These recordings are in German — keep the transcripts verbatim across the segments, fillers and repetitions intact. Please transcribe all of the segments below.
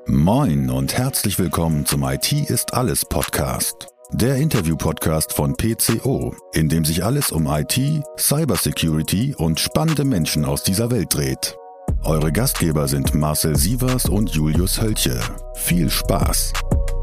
Moin und herzlich willkommen zum I T ist alles Podcast. Der Interview-Podcast von P C O, in dem sich alles um I T, Cybersecurity und spannende Menschen aus dieser Welt dreht. Eure Gastgeber sind Marcel Sievers und Julius Hölche. Viel Spaß!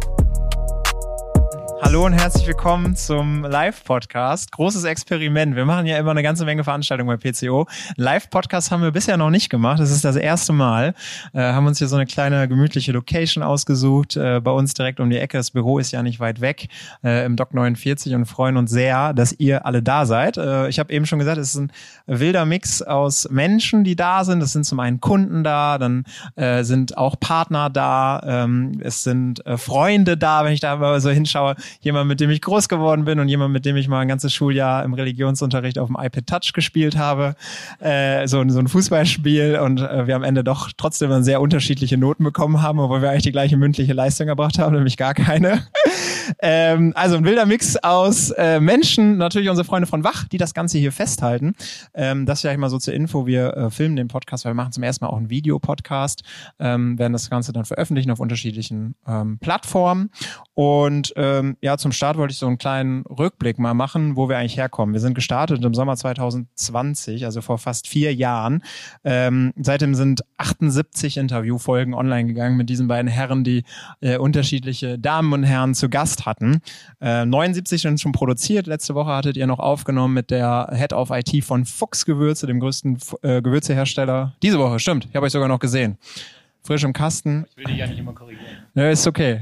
Hallo und herzlich willkommen zum Live-Podcast. Großes Experiment. Wir machen ja immer eine ganze Menge Veranstaltungen bei P C O. Live-Podcast haben wir bisher noch nicht gemacht. Das ist das erste Mal. Äh, haben uns hier so eine kleine gemütliche Location ausgesucht. Äh, bei uns direkt um die Ecke. Das Büro ist ja nicht weit weg, äh, im Dock neunundvierzig, und freuen uns sehr, dass ihr alle da seid. Äh, ich habe eben schon gesagt, es ist ein wilder Mix aus Menschen, die da sind. Es sind zum einen Kunden da, dann äh, sind auch Partner da. Ähm, es sind äh, Freunde da, wenn ich da mal so hinschaue. Jemand, mit dem ich groß geworden bin und jemand, mit dem ich mal ein ganzes Schuljahr im Religionsunterricht auf dem iPad Touch gespielt habe. Äh, so, so ein Fußballspiel, und äh, wir am Ende doch trotzdem dann sehr unterschiedliche Noten bekommen haben, obwohl wir eigentlich die gleiche mündliche Leistung erbracht haben, nämlich gar keine. ähm, also ein wilder Mix aus äh, Menschen, natürlich unsere Freunde von Wach, die das Ganze hier festhalten. Ähm, das vielleicht mal so zur Info. Wir äh, filmen den Podcast, weil wir machen zum ersten Mal auch einen Videopodcast, ähm, werden das Ganze dann veröffentlichen auf unterschiedlichen ähm, Plattformen. Und ähm, ja, zum Start wollte ich so einen kleinen Rückblick mal machen, wo wir eigentlich herkommen. Wir sind gestartet im Sommer zwanzig zwanzig, also vor fast vier Jahren. Ähm, seitdem sind achtundsiebzig Interviewfolgen online gegangen mit diesen beiden Herren, die äh, unterschiedliche Damen und Herren zu Gast hatten. Äh, neunundsiebzig sind schon produziert. Letzte Woche hattet ihr noch aufgenommen mit der Head of I T von Fuchs Gewürze, dem größten äh, Gewürzehersteller. Diese Woche, stimmt. Ich habe euch sogar noch gesehen. Frisch im Kasten. Ich will dich ja nicht immer korrigieren. Ja, ist okay.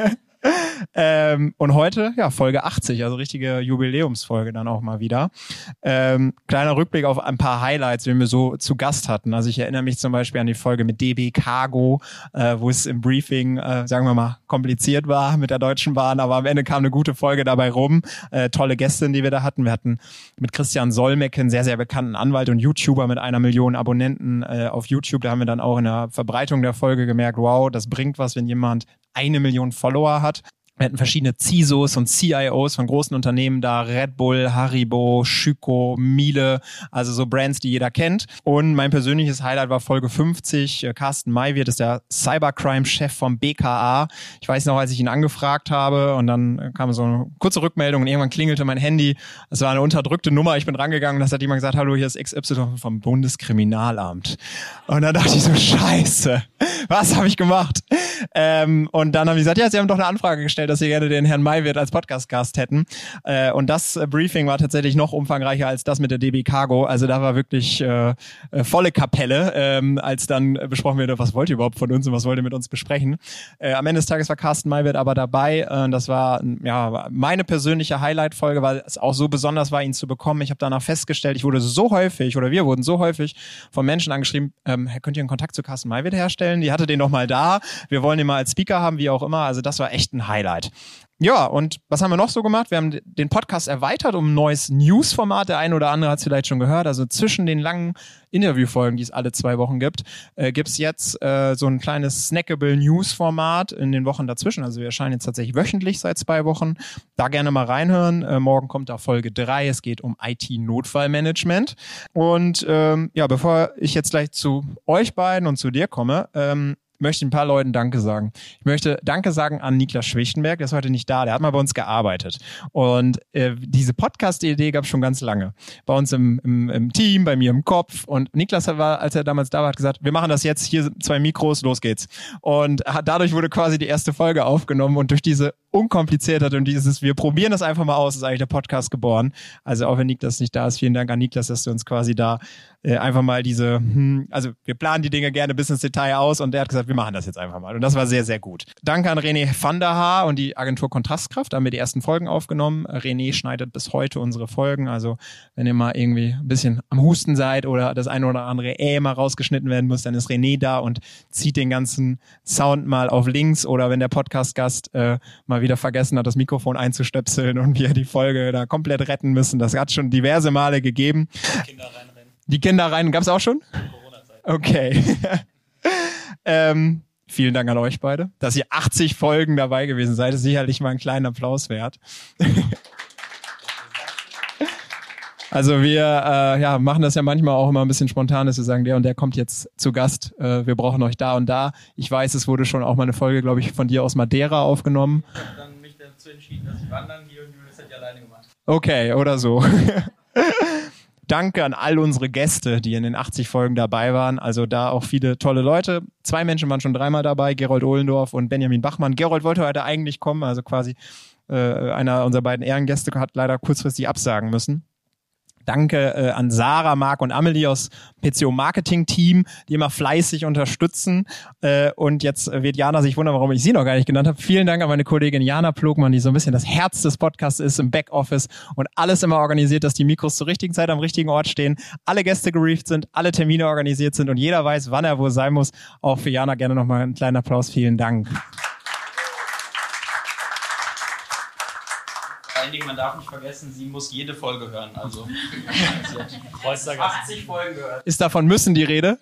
Ähm, und heute, ja, Folge achtzig, also richtige Jubiläumsfolge dann auch mal wieder. Ähm, kleiner Rückblick auf ein paar Highlights, die wir so zu Gast hatten. Also ich erinnere mich zum Beispiel an die Folge mit D B Cargo, äh, wo es im Briefing, äh, sagen wir mal, kompliziert war mit der Deutschen Bahn, aber am Ende kam eine gute Folge dabei rum. Äh, tolle Gäste, die wir da hatten. Wir hatten mit Christian Solmecke, einen sehr, sehr bekannten Anwalt und YouTuber mit einer Million Abonnenten äh, auf YouTube. Da haben wir dann auch in der Verbreitung der Folge gemerkt, wow, das bringt was, wenn jemand eine Million Follower hat. Wir hatten verschiedene C I S Os und C I Os von großen Unternehmen da, Red Bull, Haribo, Schüko, Miele, also so Brands, die jeder kennt. Und mein persönliches Highlight war Folge fünfzig. Carsten Maywirt ist der Cybercrime-Chef vom B K A. Ich weiß noch, als ich ihn angefragt habe, und dann kam so eine kurze Rückmeldung und irgendwann klingelte mein Handy. Es war eine unterdrückte Nummer. Ich bin rangegangen und das hat jemand gesagt, hallo, hier ist X Y vom Bundeskriminalamt. Und dann dachte ich so, scheiße, was habe ich gemacht? Ähm, und dann haben die gesagt, ja, sie haben doch eine Anfrage gestellt, dass sie gerne den Herrn Maywirt als Podcast-Gast hätten. Äh, und das äh, Briefing war tatsächlich noch umfangreicher als das mit der D B Cargo. Also da war wirklich äh, äh, volle Kapelle, ähm, als dann äh, besprochen wurde, was wollt ihr überhaupt von uns und was wollt ihr mit uns besprechen. Äh, am Ende des Tages war Carsten Maywirt aber dabei. Äh, das war ja meine persönliche Highlight-Folge, weil es auch so besonders war, ihn zu bekommen. Ich habe danach festgestellt, ich wurde so häufig, oder wir wurden so häufig von Menschen angeschrieben, ähm, könnt ihr einen Kontakt zu Carsten Maywirt herstellen? Die hatte den noch mal da. Wir wollen ihn mal als Speaker haben, wie auch immer. Also das war echt ein Highlight. Ja, und was haben wir noch so gemacht? Wir haben den Podcast erweitert um ein neues News-Format. Der eine oder andere hat es vielleicht schon gehört. Also zwischen den langen Interviewfolgen, die es alle zwei Wochen gibt, äh, gibt es jetzt äh, so ein kleines snackable News-Format in den Wochen dazwischen. Also wir erscheinen jetzt tatsächlich wöchentlich seit zwei Wochen. Da gerne mal reinhören. Äh, morgen kommt da Folge drei. Es geht um I T-Notfallmanagement. Und ähm, ja, bevor ich jetzt gleich zu euch beiden und zu dir komme, ähm, möchte ich ein paar Leuten Danke sagen. Ich möchte Danke sagen an Niklas Schwichtenberg, der ist heute nicht da, der hat mal bei uns gearbeitet. Und äh, diese Podcast-Idee gab es schon ganz lange. Bei uns im, im, im Team, bei mir im Kopf. Und Niklas war, als er damals da war, hat gesagt, wir machen das jetzt, hier sind zwei Mikros, los geht's. Und hat, dadurch wurde quasi die erste Folge aufgenommen, und durch diese Unkompliziertheit und dieses, wir probieren das einfach mal aus, ist eigentlich der Podcast geboren. Also auch wenn Niklas nicht da ist, vielen Dank an Niklas, dass du uns quasi da äh, einfach mal diese, hm, also wir planen die Dinge gerne bis ins Detail aus, und der hat gesagt, wir machen das jetzt einfach mal. Und das war sehr, sehr gut. Danke an René van der Haar und die Agentur Kontrastkraft, da haben wir die ersten Folgen aufgenommen. René schneidet bis heute unsere Folgen, also wenn ihr mal irgendwie ein bisschen am Husten seid oder das eine oder andere Äh mal rausgeschnitten werden muss, dann ist René da und zieht den ganzen Sound mal auf links, oder wenn der Podcast-Gast äh, mal wieder vergessen hat, das Mikrofon einzustöpseln und wir die Folge da komplett retten müssen. Das hat schon diverse Male gegeben. Die Kinder reinrennen. Die Kinder rein, gab's auch schon? Corona-Zeit. Okay. ähm, vielen Dank an euch beide, dass ihr achtzig Folgen dabei gewesen seid. Das ist sicherlich mal einen kleinen Applaus wert. Also wir äh, ja, machen das ja manchmal auch immer ein bisschen spontan, dass wir sagen, der und der kommt jetzt zu Gast, äh, wir brauchen euch da und da. Ich weiß, es wurde schon auch mal eine Folge, glaube ich, von dir aus Madeira aufgenommen. Ich habe dann mich dazu entschieden, dass ich wandern gehe und Julius hat ja alleine gemacht. Okay, oder so. Danke an all unsere Gäste, die in den achtzig Folgen dabei waren. Also da auch viele tolle Leute. Zwei Menschen waren schon dreimal dabei, Gerold Ohlendorf und Benjamin Bachmann. Gerold wollte heute eigentlich kommen, also quasi äh, einer unserer beiden Ehrengäste hat leider kurzfristig absagen müssen. Danke äh, an Sarah, Marc und Amelie aus P C O Marketing Team, die immer fleißig unterstützen. Äh, und jetzt wird Jana sich wundern, warum ich sie noch gar nicht genannt habe. Vielen Dank an meine Kollegin Jana Plogmann, die so ein bisschen das Herz des Podcasts ist im Backoffice und alles immer organisiert, dass die Mikros zur richtigen Zeit am richtigen Ort stehen, alle Gäste gerieft sind, alle Termine organisiert sind und jeder weiß, wann er wo sein muss. Auch für Jana gerne nochmal einen kleinen Applaus. Vielen Dank. Vor allen Dingen, man darf nicht vergessen, sie muss jede Folge hören. Also, sie hat achtzig Folgen gehört. Ist davon müssen die Rede?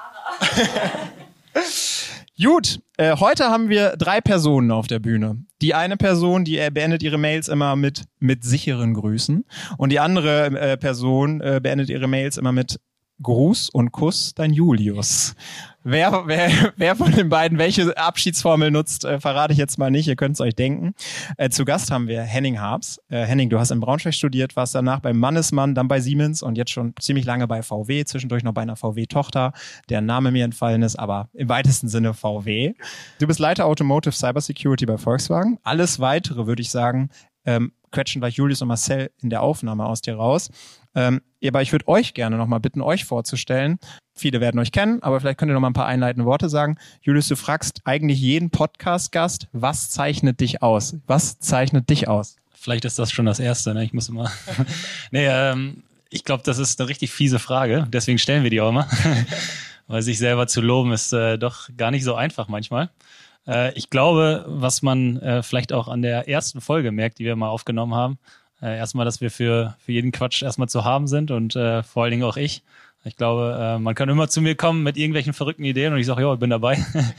Gut, äh, heute haben wir drei Personen auf der Bühne. Die eine Person, die äh, beendet ihre Mails immer mit mit sicheren Grüßen. Und die andere äh, Person äh, beendet ihre Mails immer mit Gruß und Kuss, dein Julius. Wer, wer, wer von den beiden welche Abschiedsformel nutzt, äh, verrate ich jetzt mal nicht. Ihr könnt es euch denken. Äh, zu Gast haben wir Henning Harps. Äh, Henning, du hast in Braunschweig studiert, warst danach beim Mannesmann, dann bei Siemens und jetzt schon ziemlich lange bei V W, zwischendurch noch bei einer V W-Tochter, deren Name mir entfallen ist, aber im weitesten Sinne V W. Du bist Leiter Automotive Cybersecurity bei Volkswagen. Alles Weitere, würde ich sagen, ähm, quetschen gleich Julius und Marcel in der Aufnahme aus dir raus. Ähm, aber ich würde euch gerne nochmal bitten, euch vorzustellen. Viele werden euch kennen, aber vielleicht könnt ihr noch mal ein paar einleitende Worte sagen. Julius, du fragst eigentlich jeden Podcast-Gast, was zeichnet dich aus? Was zeichnet dich aus? Vielleicht ist das schon das Erste, ne? Ich muss immer... nee, ähm, ich glaube, das ist eine richtig fiese Frage. Deswegen stellen wir die auch immer. Weil sich selber zu loben ist äh, doch gar nicht so einfach manchmal. Äh, ich glaube, was man äh, vielleicht auch an der ersten Folge merkt, die wir mal aufgenommen haben, äh, erstmal, dass wir für, für jeden Quatsch erstmal zu haben sind und äh, vor allen Dingen auch ich. Ich glaube, äh, man kann immer zu mir kommen mit irgendwelchen verrückten Ideen und ich sage, ja, ich bin dabei.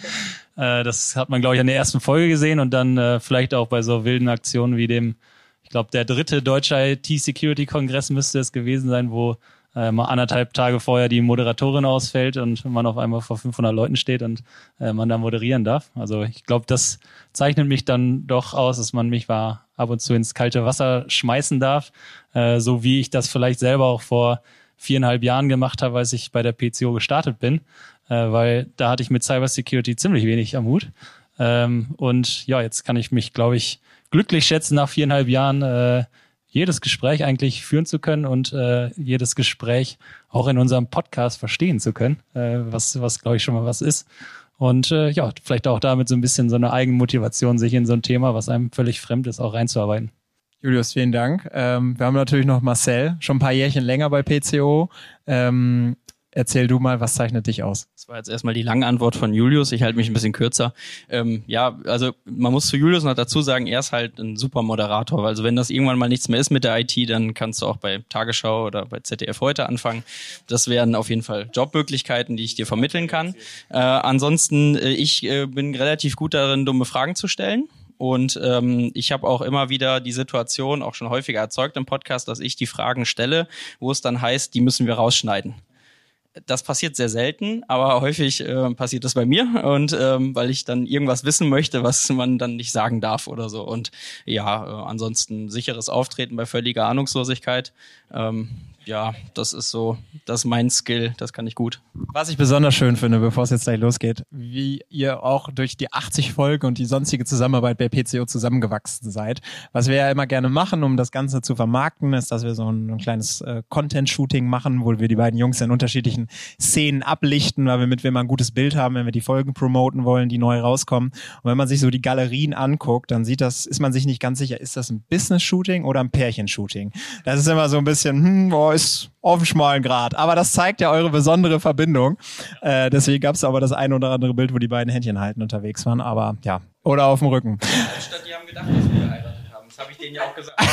äh, das hat man, glaube ich, an der ersten Folge gesehen und dann äh, vielleicht auch bei so wilden Aktionen wie dem, ich glaube, der dritte deutsche I T-Security-Kongress müsste es gewesen sein, wo äh, mal anderthalb Tage vorher die Moderatorin ausfällt und man auf einmal vor fünfhundert Leuten steht und äh, man da moderieren darf. Also ich glaube, das zeichnet mich dann doch aus, dass man mich mal ab und zu ins kalte Wasser schmeißen darf, äh, so wie ich das vielleicht selber auch vor viereinhalb Jahren gemacht habe, als ich bei der P C O gestartet bin, äh, weil da hatte ich mit Cybersecurity ziemlich wenig am Hut. Ähm, und ja, jetzt kann ich mich, glaube ich, glücklich schätzen, nach viereinhalb Jahren äh, jedes Gespräch eigentlich führen zu können und äh, jedes Gespräch auch in unserem Podcast verstehen zu können, äh, was, was glaube ich, schon mal was ist. Und äh, ja, vielleicht auch damit so ein bisschen so eine Eigenmotivation, sich in so ein Thema, was einem völlig fremd ist, auch reinzuarbeiten. Julius, vielen Dank. Ähm, wir haben natürlich noch Marcel, schon ein paar Jährchen länger bei P C O. Ähm, erzähl du mal, was zeichnet dich aus? Das war jetzt erstmal die lange Antwort von Julius. Ich halte mich ein bisschen kürzer. Ähm, ja, also man muss zu Julius noch dazu sagen, er ist halt ein super Moderator. Also wenn das irgendwann mal nichts mehr ist mit der I T, dann kannst du auch bei Tagesschau oder bei Z D F heute anfangen. Das wären auf jeden Fall Jobmöglichkeiten, die ich dir vermitteln kann. Äh, ansonsten, äh, ich äh, bin relativ gut darin, dumme Fragen zu stellen. Und ähm, ich habe auch immer wieder die Situation, auch schon häufiger erzeugt im Podcast, dass ich die Fragen stelle, wo es dann heißt, die müssen wir rausschneiden. Das passiert sehr selten, aber häufig äh, passiert das bei mir und ähm, weil ich dann irgendwas wissen möchte, was man dann nicht sagen darf oder so. Und ja, äh, ansonsten sicheres Auftreten bei völliger Ahnungslosigkeit. Ähm, ja, das ist so, das ist mein Skill, das kann ich gut. Was ich besonders schön finde, bevor es jetzt gleich losgeht, wie ihr auch durch die achtzig Folgen und die sonstige Zusammenarbeit bei P C O zusammengewachsen seid. Was wir ja immer gerne machen, um das Ganze zu vermarkten, ist, dass wir so ein, ein kleines äh, Content-Shooting machen, wo wir die beiden Jungs in unterschiedlichen Szenen ablichten, weil wir mit wem ein gutes Bild haben, wenn wir die Folgen promoten wollen, die neu rauskommen. Und wenn man sich so die Galerien anguckt, dann sieht das, ist man sich nicht ganz sicher, ist das ein Business-Shooting oder ein Pärchen-Shooting? Das ist immer so ein bisschen, hm, boah, ist auf dem schmalen Grat. Aber das zeigt ja eure besondere Verbindung. Äh, deswegen gab es aber das ein oder andere Bild, wo die beiden Händchen halten unterwegs waren. Aber ja, oder auf dem Rücken. Statt die haben gedacht, dass wir geheiratet haben. Das habe ich denen ja auch gesagt.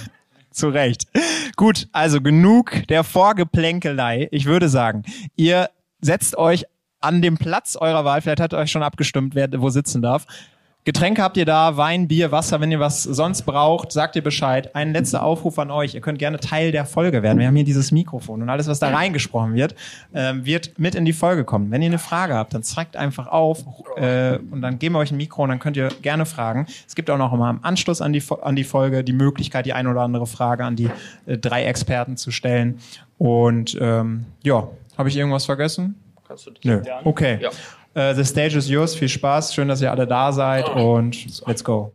Zu Recht. Gut, also genug der Vorgeplänkelei. Ich würde sagen, ihr setzt euch an dem Platz eurer Wahl, vielleicht habt ihr euch schon abgestimmt, wer wo sitzen darf. Getränke habt ihr da, Wein, Bier, Wasser, wenn ihr was sonst braucht, sagt ihr Bescheid. Ein letzter Aufruf an euch. Ihr könnt gerne Teil der Folge werden. Wir haben hier dieses Mikrofon und alles, was da reingesprochen wird, ähm, wird mit in die Folge kommen. Wenn ihr eine Frage habt, dann zeigt einfach auf äh, und dann geben wir euch ein Mikro und dann könnt ihr gerne fragen. Es gibt auch noch immer im Anschluss an die, an die Folge die Möglichkeit, die ein oder andere Frage an die äh, drei Experten zu stellen. Und ähm, ja, habe ich irgendwas vergessen? Kannst du das Nö. Okay. Ja. Uh, the stage is yours. Viel Spaß. Schön, dass ihr alle da seid und let's go.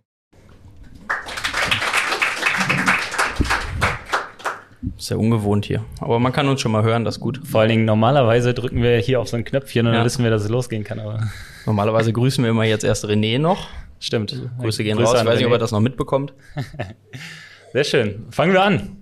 Sehr ungewohnt hier. Aber man kann uns schon mal hören, das ist gut. Vor allen Dingen, normalerweise drücken wir hier auf so ein Knöpfchen und Ja. dann wissen wir, dass es losgehen kann. Aber Normalerweise grüßen wir immer jetzt erst René noch. stimmt. Grüße gehen Grüße raus. Ich an weiß nicht, René. ob er das noch mitbekommt. Sehr schön. Fangen wir an.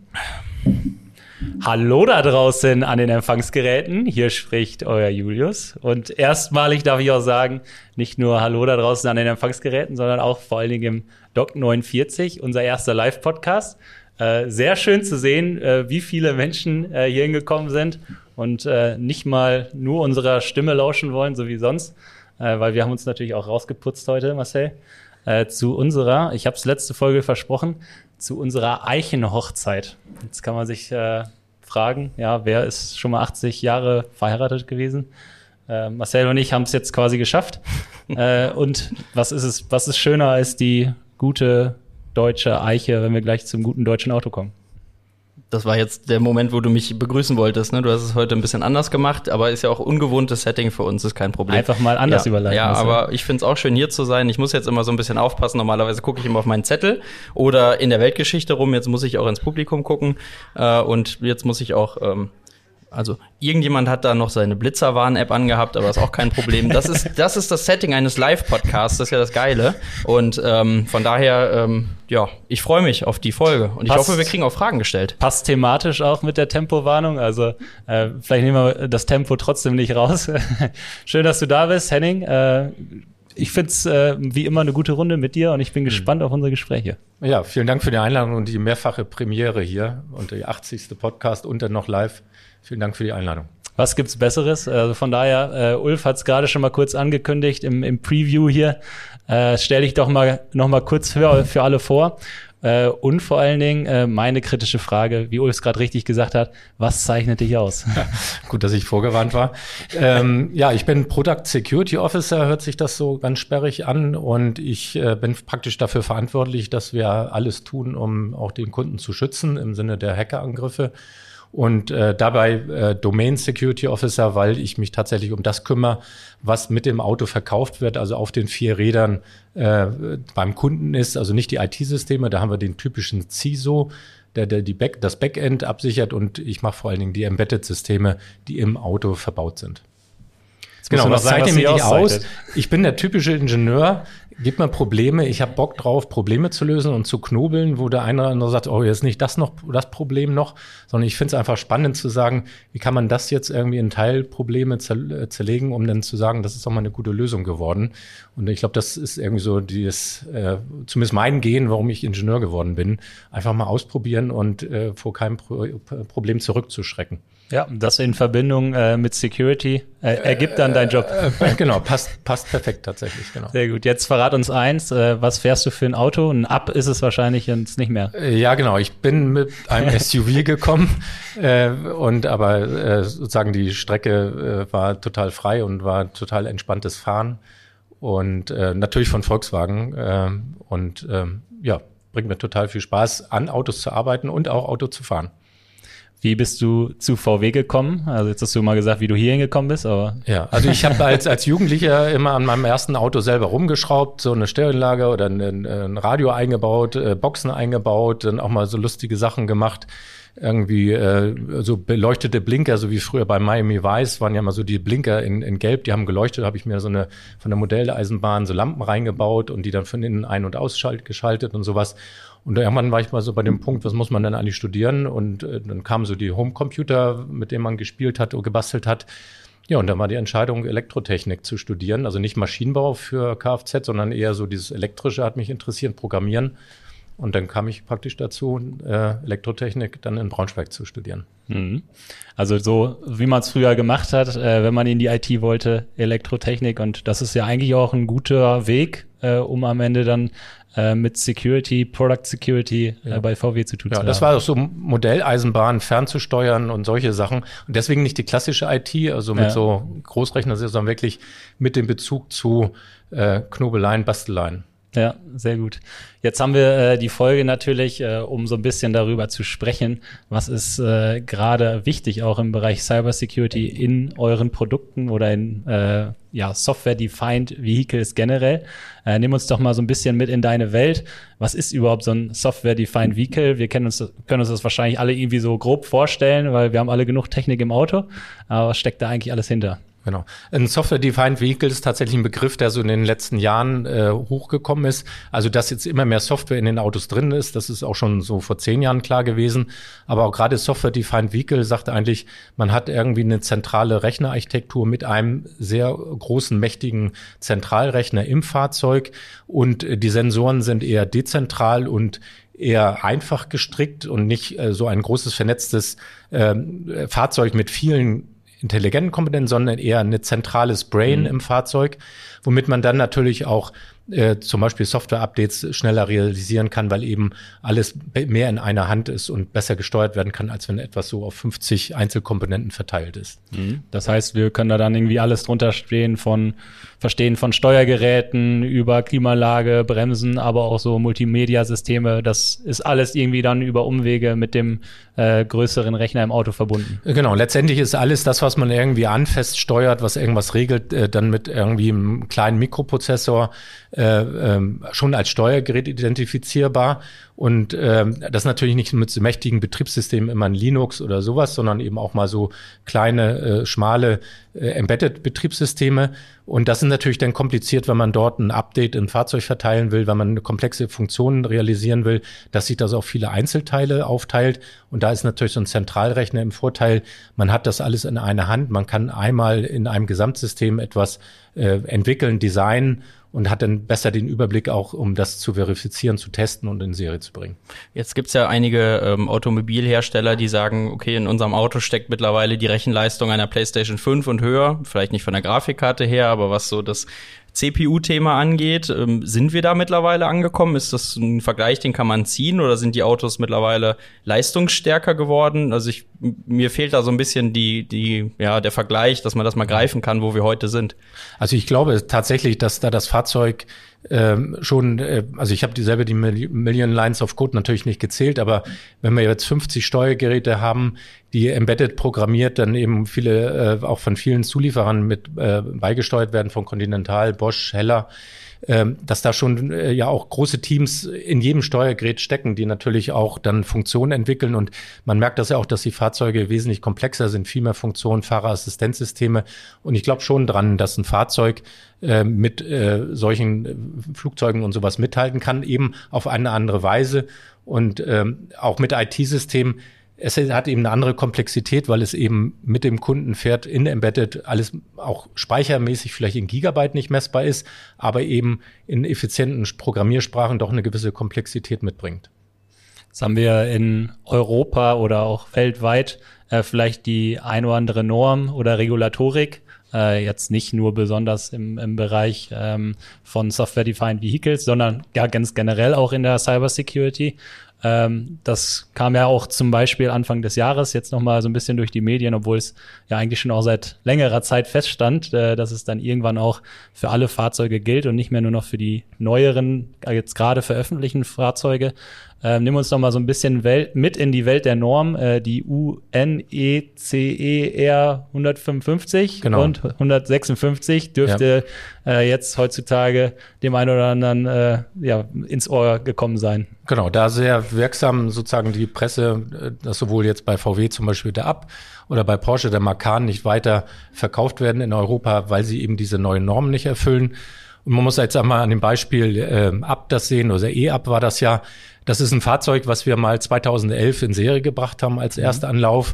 Hallo da draußen an den Empfangsgeräten. Hier spricht euer Julius. Und erstmalig darf ich auch sagen, nicht nur Hallo da draußen an den Empfangsgeräten, sondern auch vor allen Dingen im Doc neunundvierzig, unser erster Live-Podcast. Äh, sehr schön zu sehen, äh, wie viele Menschen äh, hier hingekommen sind und äh, nicht mal nur unserer Stimme lauschen wollen, so wie sonst. Äh, weil wir haben uns natürlich auch rausgeputzt heute, Marcel. Äh, zu unserer, ich habe es letzte Folge versprochen, zu unserer Eichenhochzeit. Jetzt kann man sich äh, fragen, ja, wer ist schon mal achtzig Jahre verheiratet gewesen? Äh, Marcel und ich haben es jetzt quasi geschafft. äh, und was ist es, was ist schöner als die gute deutsche Eiche, wenn wir gleich zum guten deutschen Auto kommen? Das war jetzt der Moment, wo du mich begrüßen wolltest. Ne? Du hast es heute ein bisschen anders gemacht, aber ist ja auch ungewohntes Setting für uns, ist kein Problem. Einfach mal anders ja, überleiten. Ja, Marcel. aber ich finde es auch schön, hier zu sein. Ich muss jetzt immer so ein bisschen aufpassen. Normalerweise gucke ich immer auf meinen Zettel oder in der Weltgeschichte rum. Jetzt muss ich auch ins Publikum gucken. Äh, und jetzt muss ich auch ähm, Also irgendjemand hat da noch seine Blitzerwarn-App angehabt, aber ist auch kein Problem. Das ist das ist das Setting eines Live-Podcasts, das ist ja das Geile. Und ähm, von daher, ähm, ja, ich freue mich auf die Folge. Und ich Passt. hoffe, wir kriegen auch Fragen gestellt. Passt thematisch auch mit der Tempowarnung. Also äh, vielleicht nehmen wir das Tempo trotzdem nicht raus. Schön, dass du da bist, Henning. Äh, ich find's äh, wie immer eine gute Runde mit dir und ich bin gespannt auf unsere Gespräche. Ja, vielen Dank für die Einladung und die mehrfache Premiere hier und die achtzigste Podcast und dann noch live. Vielen Dank für die Einladung. Was gibt's Besseres? Also von daher, äh, Ulf hat es gerade schon mal kurz angekündigt im, im Preview hier. Äh, stell dich doch mal noch mal kurz für, für alle vor. Äh, und vor allen Dingen äh, meine kritische Frage, wie Ulf es gerade richtig gesagt hat, was zeichnet dich aus? Gut, dass ich vorgewarnt war. ähm, ja, ich bin Product Security Officer, hört sich das so ganz sperrig an. Und ich äh, bin praktisch dafür verantwortlich, dass wir alles tun, um auch den Kunden zu schützen im Sinne der Hackerangriffe. Und äh, dabei äh, Domain Security Officer, weil ich mich tatsächlich um das kümmere, was mit dem Auto verkauft wird, also auf den vier Rädern äh, beim Kunden ist, also nicht die I T-Systeme, da haben wir den typischen C I S O, der, der die Back, das Backend absichert, und ich mache vor allen Dingen die Embedded-Systeme, die im Auto verbaut sind. Genau, was zeichnet mich nicht aus? Ich bin der typische Ingenieur, gibt mir Probleme, ich habe Bock drauf, Probleme zu lösen und zu knobeln, wo der eine oder andere sagt, oh, jetzt nicht das noch, das Problem noch, sondern ich finde es einfach spannend zu sagen, wie kann man das jetzt irgendwie in Teilprobleme zer- zerlegen, um dann zu sagen, das ist doch mal eine gute Lösung geworden. Und ich glaube, das ist irgendwie so dieses, äh, zumindest mein Gehen, warum ich Ingenieur geworden bin, einfach mal ausprobieren und äh, vor keinem Pro- Problem zurückzuschrecken. Ja, das in Verbindung äh, mit Security äh, ergibt dann deinen Job. Äh, genau, passt, passt perfekt tatsächlich, genau. Sehr gut. Jetzt verrat uns eins, äh, was fährst du für ein Auto? Ein Up ist es wahrscheinlich jetzt nicht mehr. Äh, Ja, genau. Ich bin mit einem S U V gekommen äh, und aber äh, sozusagen die Strecke äh, war total frei und war total entspanntes Fahren und äh, natürlich von Volkswagen äh, und äh, ja, bringt mir total viel Spaß, an Autos zu arbeiten und auch Auto zu fahren. Wie bist du zu V W gekommen? Also jetzt hast du mal gesagt, wie du hier hingekommen bist, aber Ja, also ich habe als als Jugendlicher immer an meinem ersten Auto selber rumgeschraubt, so eine Stereoanlage oder ein, ein Radio eingebaut, äh, Boxen eingebaut, dann auch mal so lustige Sachen gemacht. Irgendwie äh, so beleuchtete Blinker, so wie früher bei Miami Vice, waren ja mal so die Blinker in, in Gelb, die haben geleuchtet, habe ich mir so eine von der Modelleisenbahn so Lampen reingebaut und die dann von innen ein- und ausgeschaltet und sowas. Und irgendwann war ich mal so bei dem Punkt, was muss man denn eigentlich studieren? Und äh, dann kamen so die Homecomputer, mit denen man gespielt hat und gebastelt hat. Ja, und dann war die Entscheidung, Elektrotechnik zu studieren. Also nicht Maschinenbau für Kfz, sondern eher so dieses Elektrische hat mich interessiert, Programmieren. Und dann kam ich praktisch dazu, äh, Elektrotechnik dann in Braunschweig zu studieren. mhm. Also so, wie man es früher gemacht hat, äh, wenn man in die I T wollte, Elektrotechnik. Und das ist ja eigentlich auch ein guter Weg, äh, um am Ende dann äh, mit Security, Product Security äh, Ja. bei V W zu tun Ja, zu das haben. war auch so Modelleisenbahn, fernzusteuern und solche Sachen. Und deswegen nicht die klassische I T, also mit Ja. so Großrechner, sondern wirklich mit dem Bezug zu äh, Knobeleien, Basteleien. Ja, sehr gut. Jetzt haben wir äh, die Folge natürlich, äh, um so ein bisschen darüber zu sprechen, was ist äh, gerade wichtig auch im Bereich Cybersecurity in euren Produkten oder in äh, ja, Software-Defined Vehicles generell. Äh, nimm uns doch mal so ein bisschen mit in deine Welt. Was ist überhaupt so ein Software-Defined Vehicle? Wir kennen uns, können uns das wahrscheinlich alle irgendwie so grob vorstellen, weil wir haben alle genug Technik im Auto. Aber was steckt da eigentlich alles hinter? Genau. Ein Software-Defined Vehicle ist tatsächlich ein Begriff, der so in den letzten Jahren äh, hochgekommen ist. Also, dass jetzt immer mehr Software in den Autos drin ist, das ist auch schon so vor zehn Jahren klar gewesen. Aber auch gerade Software-Defined Vehicle sagt eigentlich, man hat irgendwie eine zentrale Rechnerarchitektur mit einem sehr großen, mächtigen Zentralrechner im Fahrzeug. Und äh, die Sensoren sind eher dezentral und eher einfach gestrickt und nicht äh, so ein großes vernetztes äh, Fahrzeug mit vielen intelligenten Komponenten, sondern eher ein zentrales Brain mhm. im Fahrzeug, womit man dann natürlich auch äh, zum Beispiel Software-Updates schneller realisieren kann, weil eben alles mehr in einer Hand ist und besser gesteuert werden kann, als wenn etwas so auf fünfzig Einzelkomponenten verteilt ist. Mhm. Das heißt, wir können da dann irgendwie alles drunter stehen von Verstehen von Steuergeräten über Klimaanlage, Bremsen, aber auch so Multimedia-Systeme. Das ist alles irgendwie dann über Umwege mit dem äh, größeren Rechner im Auto verbunden. Genau, letztendlich ist alles das, was man irgendwie anfest steuert, was irgendwas regelt, äh, dann mit irgendwie einem kleinen Mikroprozessor äh, äh, schon als Steuergerät identifizierbar. Und ähm, das natürlich nicht mit so mächtigen Betriebssystemen immer ein Linux oder sowas, sondern eben auch mal so kleine, äh, schmale äh, Embedded-Betriebssysteme. Und das ist natürlich dann kompliziert, wenn man dort ein Update im Fahrzeug verteilen will, wenn man eine komplexe Funktion realisieren will, dass sich das auf viele Einzelteile aufteilt. Und da ist natürlich so ein Zentralrechner im Vorteil. Man hat das alles in einer Hand. Man kann einmal in einem Gesamtsystem etwas äh, entwickeln, designen und hat dann besser den Überblick auch, um das zu verifizieren, zu testen und in Serie zu bringen. Jetzt gibt's ja einige ähm, Automobilhersteller, die sagen, okay, in unserem Auto steckt mittlerweile die Rechenleistung einer PlayStation fünf und höher, vielleicht nicht von der Grafikkarte her, aber was so das C P U-Thema angeht, ähm, sind wir da mittlerweile angekommen? Ist das ein Vergleich, den kann man ziehen, oder sind die Autos mittlerweile leistungsstärker geworden? Also ich, mir fehlt da so ein bisschen die, die, ja, der Vergleich, dass man das mal greifen kann, wo wir heute sind. Also ich glaube tatsächlich, dass da das Fahrzeug ähm, schon, äh, also ich habe dieselbe die Million Lines of Code natürlich nicht gezählt, aber wenn wir jetzt fünfzig Steuergeräte haben, die embedded programmiert, dann eben viele, äh, auch von vielen Zulieferern mit äh, beigesteuert werden, von Continental, Bosch, Heller, ähm, dass da schon äh, ja auch große Teams in jedem Steuergerät stecken, die natürlich auch dann Funktionen entwickeln. Und man merkt das ja auch, dass die Fahrzeuge wesentlich komplexer sind, viel mehr Funktionen, Fahrerassistenzsysteme. Und ich glaube schon dran, dass ein Fahrzeug äh, mit äh, solchen Flugzeugen und sowas mithalten kann, eben auf eine andere Weise. Und ähm, auch mit I T-Systemen. Es hat eben eine andere Komplexität, weil es eben mit dem Kunden fährt, in Embedded, alles auch speichermäßig vielleicht in Gigabyte nicht messbar ist, aber eben in effizienten Programmiersprachen doch eine gewisse Komplexität mitbringt. Jetzt haben wir in Europa oder auch weltweit äh, vielleicht die ein oder andere Norm oder Regulatorik, äh, jetzt nicht nur besonders im, im Bereich ähm, von Software-Defined Vehicles, sondern ja ganz generell auch in der Cybersecurity. Ähm, das kam ja auch zum Beispiel Anfang des Jahres jetzt nochmal so ein bisschen durch die Medien, obwohl es ja eigentlich schon auch seit längerer Zeit feststand, äh, dass es dann irgendwann auch für alle Fahrzeuge gilt und nicht mehr nur noch für die neueren, jetzt gerade veröffentlichten Fahrzeuge. Ähm, nimm uns doch mal so ein bisschen Welt, mit in die Welt der Norm, äh, die U N E C E R hundertfünfundfünfzig Genau. und hundertsechsundfünfzig dürfte ja. äh, jetzt heutzutage dem einen oder anderen äh, ja, ins Ohr gekommen sein. Genau, da sehr wirksam sozusagen die Presse, dass sowohl jetzt bei V W zum Beispiel der Up oder bei Porsche der Macan nicht weiter verkauft werden in Europa, weil sie eben diese neuen Normen nicht erfüllen. Und man muss jetzt einmal an dem Beispiel äh, Up das sehen, oder E-Up war das ja. Das ist ein Fahrzeug, was wir mal zweitausendelf in Serie gebracht haben als Erstanlauf.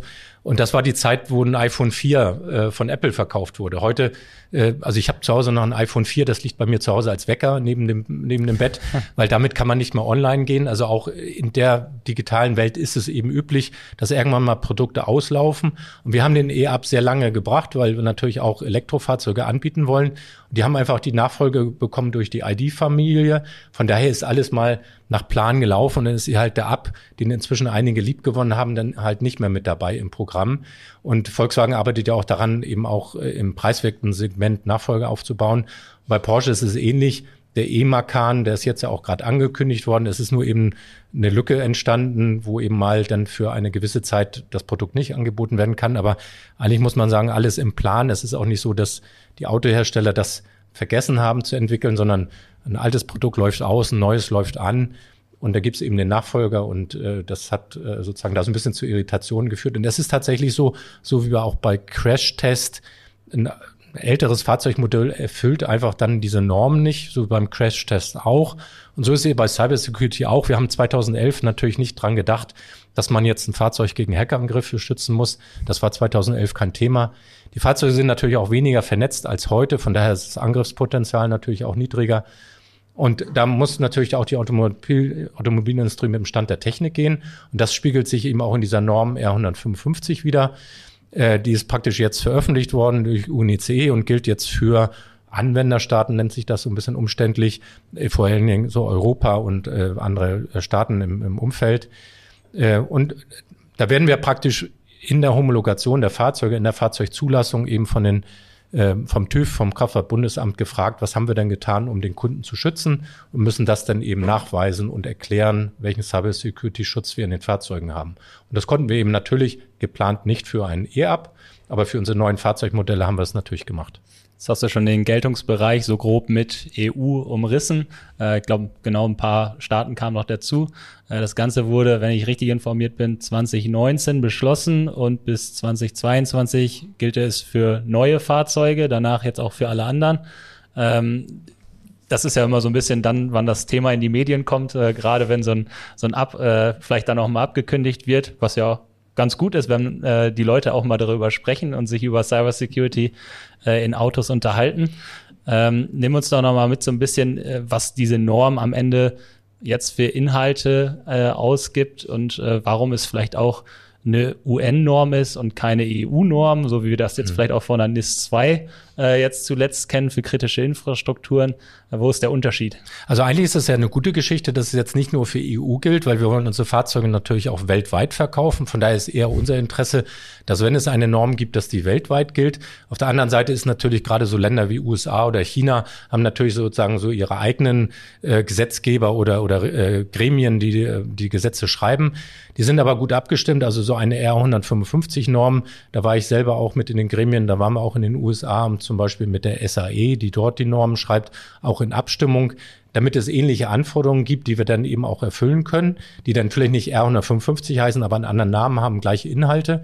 Und das war die Zeit, wo ein iPhone vier äh, von Apple verkauft wurde. Heute, äh, also ich habe zu Hause noch ein iPhone vier, das liegt bei mir zu Hause als Wecker neben dem, neben dem Bett, weil damit kann man nicht mehr online gehen. Also auch in der digitalen Welt ist es eben üblich, dass irgendwann mal Produkte auslaufen. Und wir haben den E-Up sehr lange gebracht, weil wir natürlich auch Elektrofahrzeuge anbieten wollen. Und die haben einfach die Nachfolge bekommen durch die I D-Familie. Von daher ist alles mal nach Plan gelaufen und dann ist halt der Up, den inzwischen einige liebgewonnen haben, dann halt nicht mehr mit dabei im Programm. Und Volkswagen arbeitet ja auch daran, eben auch im preiswerten Segment Nachfolger aufzubauen. Bei Porsche ist es ähnlich. Der E-Macan, der ist jetzt ja auch gerade angekündigt worden. Es ist nur eben eine Lücke entstanden, wo eben mal dann für eine gewisse Zeit das Produkt nicht angeboten werden kann. Aber eigentlich muss man sagen, alles im Plan. Es ist auch nicht so, dass die Autohersteller das vergessen haben zu entwickeln, sondern ein altes Produkt läuft aus, ein neues läuft an. Und da gibt es eben den Nachfolger und äh, das hat äh, sozusagen da so ein bisschen zu Irritationen geführt. Und das ist tatsächlich so, so wie wir auch bei Crash-Test ein älteres Fahrzeugmodell erfüllt einfach dann diese Normen nicht, so wie beim Crash-Test auch. Und so ist es bei Cybersecurity auch. Wir haben zweitausendelf natürlich nicht dran gedacht, dass man jetzt ein Fahrzeug gegen Hackerangriffe schützen muss. Das war zweitausendelf kein Thema. Die Fahrzeuge sind natürlich auch weniger vernetzt als heute. Von daher ist das Angriffspotenzial natürlich auch niedriger. Und da muss natürlich auch die Automobil- Automobilindustrie mit dem Stand der Technik gehen. Und das spiegelt sich eben auch in dieser Norm R hundertfünfundfünfzig wieder. Äh, die ist praktisch jetzt veröffentlicht worden durch U N I C E und gilt jetzt für Anwenderstaaten, nennt sich das so ein bisschen umständlich, äh, vor allen Dingen so Europa und äh, andere Staaten im, im Umfeld. Äh, und da werden wir praktisch in der Homologation der Fahrzeuge, in der Fahrzeugzulassung eben von den vom TÜV, vom Kraftfahrtbundesamt gefragt, was haben wir denn getan, um den Kunden zu schützen und müssen das dann eben nachweisen und erklären, welchen Cybersecurity-Schutz wir in den Fahrzeugen haben. Und das konnten wir eben natürlich geplant nicht für einen E-Up, aber für unsere neuen Fahrzeugmodelle haben wir es natürlich gemacht. Jetzt hast du schon den Geltungsbereich so grob mit E U umrissen. Äh, ich glaube, genau ein paar Staaten kamen noch dazu. Äh, das Ganze wurde, wenn ich richtig informiert bin, zwanzig neunzehn beschlossen und bis zwanzig zweiundzwanzig gilt es für neue Fahrzeuge, danach jetzt auch für alle anderen. Ähm, das ist ja immer so ein bisschen dann, wann das Thema in die Medien kommt, äh, gerade wenn so ein, so ein Up äh, vielleicht dann auch mal abgekündigt wird, was ja ganz gut ist, wenn äh, die Leute auch mal darüber sprechen und sich über Cybersecurity äh, in Autos unterhalten. Ähm, nimm uns doch noch mal mit so ein bisschen, äh, was diese Norm am Ende jetzt für Inhalte äh, ausgibt und äh, warum es vielleicht auch eine U N-Norm ist und keine E U-Norm, so wie wir das jetzt mhm. vielleicht auch von der N I S zwei äh, jetzt zuletzt kennen für kritische Infrastrukturen. Äh, wo ist der Unterschied? Also eigentlich ist das ja eine gute Geschichte, dass es jetzt nicht nur für E U gilt, weil wir wollen unsere Fahrzeuge natürlich auch weltweit verkaufen. Von daher ist eher unser Interesse, dass wenn es eine Norm gibt, dass die weltweit gilt. Auf der anderen Seite ist natürlich gerade so Länder wie U S A oder China haben natürlich sozusagen so ihre eigenen äh, Gesetzgeber oder oder äh, Gremien, die die Gesetze schreiben. Die sind aber gut abgestimmt, also so eine R hundertfünfundfünfzig-Norm, da war ich selber auch mit in den Gremien, da waren wir auch in den U S A, um zum Beispiel mit der S A E, die dort die Normen schreibt, auch in Abstimmung, damit es ähnliche Anforderungen gibt, die wir dann eben auch erfüllen können, die dann vielleicht nicht R hundertfünfundfünfzig heißen, aber einen anderen Namen haben, gleiche Inhalte.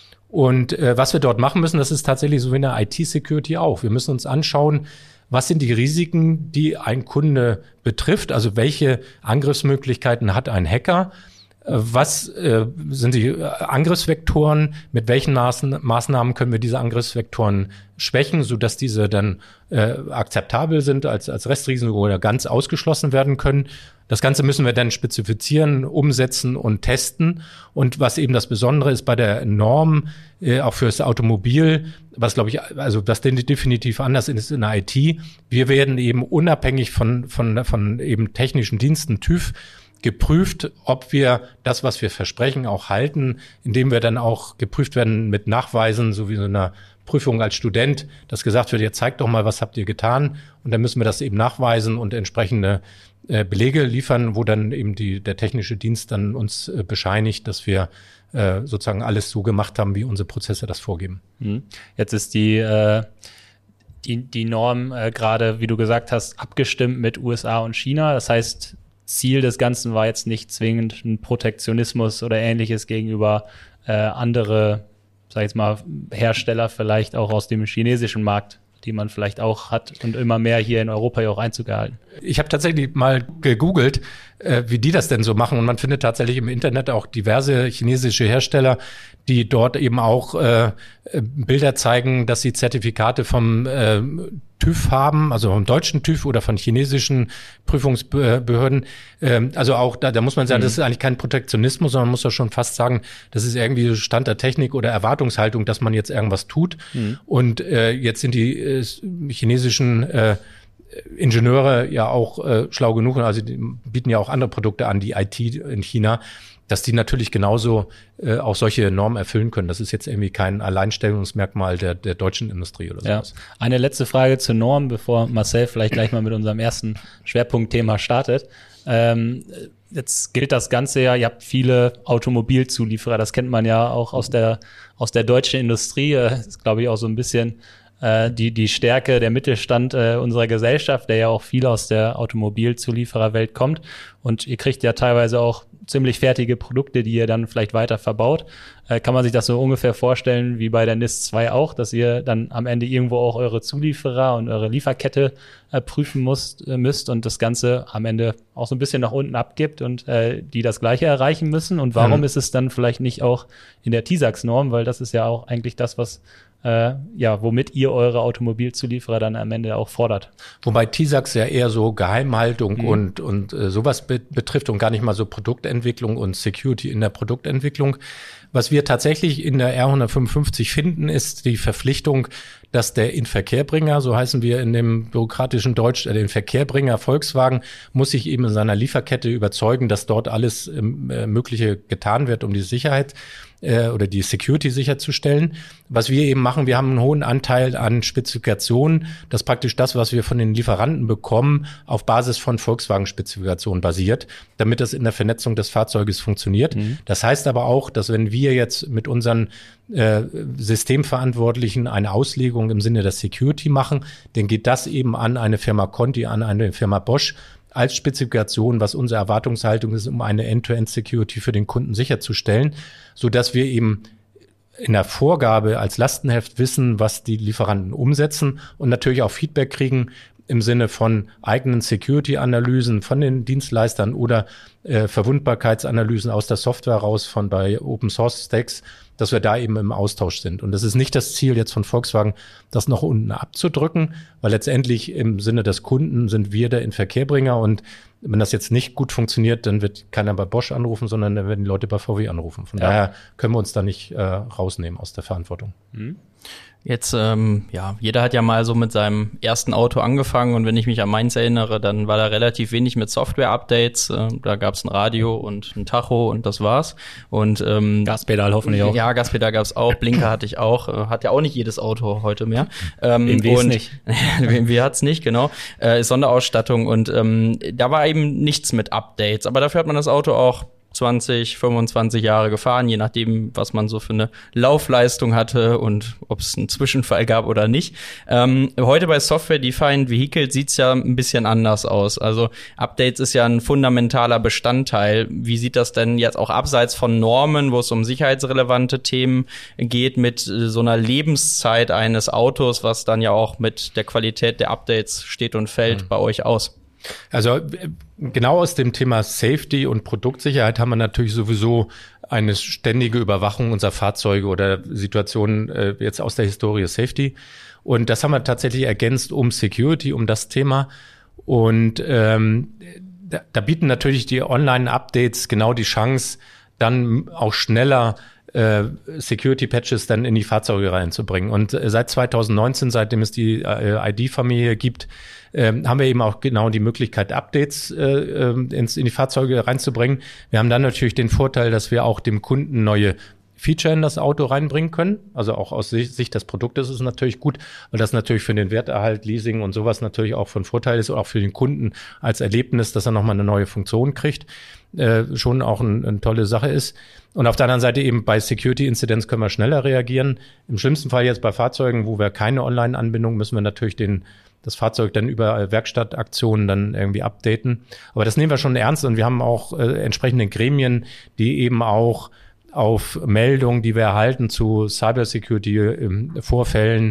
Und äh, was wir dort machen müssen, das ist tatsächlich so wie in der I T-Security auch. Wir müssen uns anschauen, was sind die Risiken, die ein Kunde betrifft, also welche Angriffsmöglichkeiten hat ein Hacker, was äh, sind die Angriffsvektoren, mit welchen Maßen, Maßnahmen können wir diese Angriffsvektoren schwächen, sodass diese dann äh, akzeptabel sind, als, als Restrisiko oder ganz ausgeschlossen werden können. Das Ganze müssen wir dann spezifizieren, umsetzen und testen. Und was eben das Besondere ist bei der Norm, äh, auch fürs Automobil, was glaube ich, also was definitiv anders ist in der I T, wir werden eben unabhängig von, von, von eben technischen Diensten, TÜV, geprüft, ob wir das, was wir versprechen, auch halten, indem wir dann auch geprüft werden mit Nachweisen, so wie so einer Prüfung als Student, dass gesagt wird, ihr zeigt doch mal, was habt ihr getan, und dann müssen wir das eben nachweisen und entsprechende äh, Belege liefern, wo dann eben die, der technische Dienst dann uns äh, bescheinigt, dass wir äh, sozusagen alles so gemacht haben, wie unsere Prozesse das vorgeben. Jetzt ist die äh die, die Norm äh, gerade, wie du gesagt hast, abgestimmt mit U S A und China. Das heißt, Ziel des Ganzen war jetzt nicht zwingend ein Protektionismus oder Ähnliches gegenüber äh, andere, sag ich jetzt mal, Hersteller vielleicht auch aus dem chinesischen Markt die man vielleicht auch hat und immer mehr hier in Europa ja auch Einzug erhalten. Ich habe tatsächlich mal gegoogelt, äh, wie die das denn so machen. Und man findet tatsächlich im Internet auch diverse chinesische Hersteller, die dort eben auch äh, Bilder zeigen, dass sie Zertifikate vom äh, TÜV haben, also vom deutschen TÜV oder von chinesischen Prüfungsbehörden. Ähm, also auch da, da muss man sagen, mhm. das ist eigentlich kein Protektionismus, sondern man muss ja schon fast sagen, das ist irgendwie Stand der Technik oder Erwartungshaltung, dass man jetzt irgendwas tut. Mhm. Und äh, jetzt sind die äh, chinesischen äh, Ingenieure ja auch äh, schlau genug, also die bieten ja auch andere Produkte an, die I T in China, dass die natürlich genauso äh, auch solche Normen erfüllen können. Das ist jetzt irgendwie kein Alleinstellungsmerkmal der, der deutschen Industrie oder sowas. Ja. Eine letzte Frage zur Norm, bevor Marcel vielleicht gleich mal mit unserem ersten Schwerpunktthema startet. Ähm, jetzt gilt das Ganze ja, ihr habt viele Automobilzulieferer, das kennt man ja auch aus der, aus der deutschen Industrie. Das ist, glaube ich, auch so ein bisschen äh, die, die Stärke der Mittelstand äh, unserer Gesellschaft, der ja auch viel aus der Automobilzuliefererwelt kommt. Und ihr kriegt ja teilweise auch ziemlich fertige Produkte, die ihr dann vielleicht weiter verbaut. Äh, kann man sich das so ungefähr vorstellen wie bei der N I S zwei auch, dass ihr dann am Ende irgendwo auch eure Zulieferer und eure Lieferkette äh, prüfen musst, äh, müsst und das Ganze am Ende auch so ein bisschen nach unten abgibt und äh, die das Gleiche erreichen müssen? Und warum mhm. ist es dann vielleicht nicht auch in der T I S A X-Norm? Weil das ist ja auch eigentlich das, was Äh, ja, womit ihr eure Automobilzulieferer dann am Ende auch fordert. Wobei T I S A X ja eher so Geheimhaltung mhm. und und äh, sowas be- betrifft und gar nicht mal so Produktentwicklung und Security in der Produktentwicklung. Was wir tatsächlich in der R hundertfünfundfünfzig finden, ist die Verpflichtung, dass der Inverkehrbringer, so heißen wir in dem bürokratischen Deutsch, der Inverkehrbringer Volkswagen, muss sich eben in seiner Lieferkette überzeugen, dass dort alles äh, Mögliche getan wird, um die Sicherheit äh, oder die Security sicherzustellen. Was wir eben machen, wir haben einen hohen Anteil an Spezifikationen, dass praktisch das, was wir von den Lieferanten bekommen, auf Basis von Volkswagen-Spezifikationen basiert, damit das in der Vernetzung des Fahrzeuges funktioniert. Mhm. Das heißt aber auch, dass wenn wir jetzt mit unseren äh, Systemverantwortlichen eine Auslegung im Sinne der Security machen, dann geht das eben an eine Firma Conti, an eine Firma Bosch als Spezifikation, was unsere Erwartungshaltung ist, um eine End-to-End-Security für den Kunden sicherzustellen, so dass wir eben in der Vorgabe als Lastenheft wissen, was die Lieferanten umsetzen und natürlich auch Feedback kriegen im Sinne von eigenen Security-Analysen von den Dienstleistern oder äh, Verwundbarkeitsanalysen aus der Software raus von bei Open-Source-Stacks, dass wir da eben im Austausch sind. Und das ist nicht das Ziel jetzt von Volkswagen, das noch unten abzudrücken, weil letztendlich im Sinne des Kunden sind wir der Inverkehrbringer und wenn das jetzt nicht gut funktioniert, dann wird keiner bei Bosch anrufen, sondern dann werden die Leute bei V W anrufen. Von ja. daher können wir uns da nicht äh, rausnehmen aus der Verantwortung. Mhm. Jetzt, ähm, ja, jeder hat ja mal so mit seinem ersten Auto angefangen und wenn ich mich an meins erinnere, dann war da relativ wenig mit Software-Updates. Äh, da gab es ein Radio und ein Tacho und das war's. Und ähm, Gaspedal hoffentlich auch. Ja, Gaspedal gab's auch, Blinker hatte ich auch. Äh, hat ja auch nicht jedes Auto heute mehr. Ähm, B M W nicht. B M W hat's nicht, genau. Äh, Sonderausstattung und ähm, da war eben nichts mit Updates. Aber dafür hat man das Auto auch zwanzig, fünfundzwanzig Jahre gefahren, je nachdem, was man so für eine Laufleistung hatte und ob es einen Zwischenfall gab oder nicht. Ähm, heute bei Software-Defined Vehicles sieht's ja ein bisschen anders aus. Also Updates ist ja ein fundamentaler Bestandteil. Wie sieht das denn jetzt auch abseits von Normen, wo es um sicherheitsrelevante Themen geht, mit so einer Lebenszeit eines Autos, was dann ja auch mit der Qualität der Updates steht und fällt, mhm. bei euch aus? Also genau aus dem Thema Safety und Produktsicherheit haben wir natürlich sowieso eine ständige Überwachung unserer Fahrzeuge oder Situationen äh, jetzt aus der Historie Safety. Und das haben wir tatsächlich ergänzt um Security, um das Thema. Und ähm, da, da bieten natürlich die Online-Updates genau die Chance, dann auch schneller äh, Security-Patches dann in die Fahrzeuge reinzubringen. Und äh, seit zwanzig neunzehn, seitdem es die äh, I D-Familie gibt, Ähm, haben wir eben auch genau die Möglichkeit, Updates äh, ins, in die Fahrzeuge reinzubringen. Wir haben dann natürlich den Vorteil, dass wir auch dem Kunden neue Feature in das Auto reinbringen können. Also auch aus Sicht des Produktes ist es natürlich gut, weil das natürlich für den Werterhalt, Leasing und sowas natürlich auch von Vorteil ist, auch für den Kunden als Erlebnis, dass er nochmal eine neue Funktion kriegt, äh, schon auch ein, eine tolle Sache ist. Und auf der anderen Seite eben bei Security-Incidents können wir schneller reagieren. Im schlimmsten Fall jetzt bei Fahrzeugen, wo wir keine Online-Anbindung, müssen wir natürlich den das Fahrzeug dann über Werkstattaktionen dann irgendwie updaten. Aber das nehmen wir schon ernst und wir haben auch äh, entsprechende Gremien, die eben auch auf Meldungen, die wir erhalten zu Cybersecurity-Vorfällen,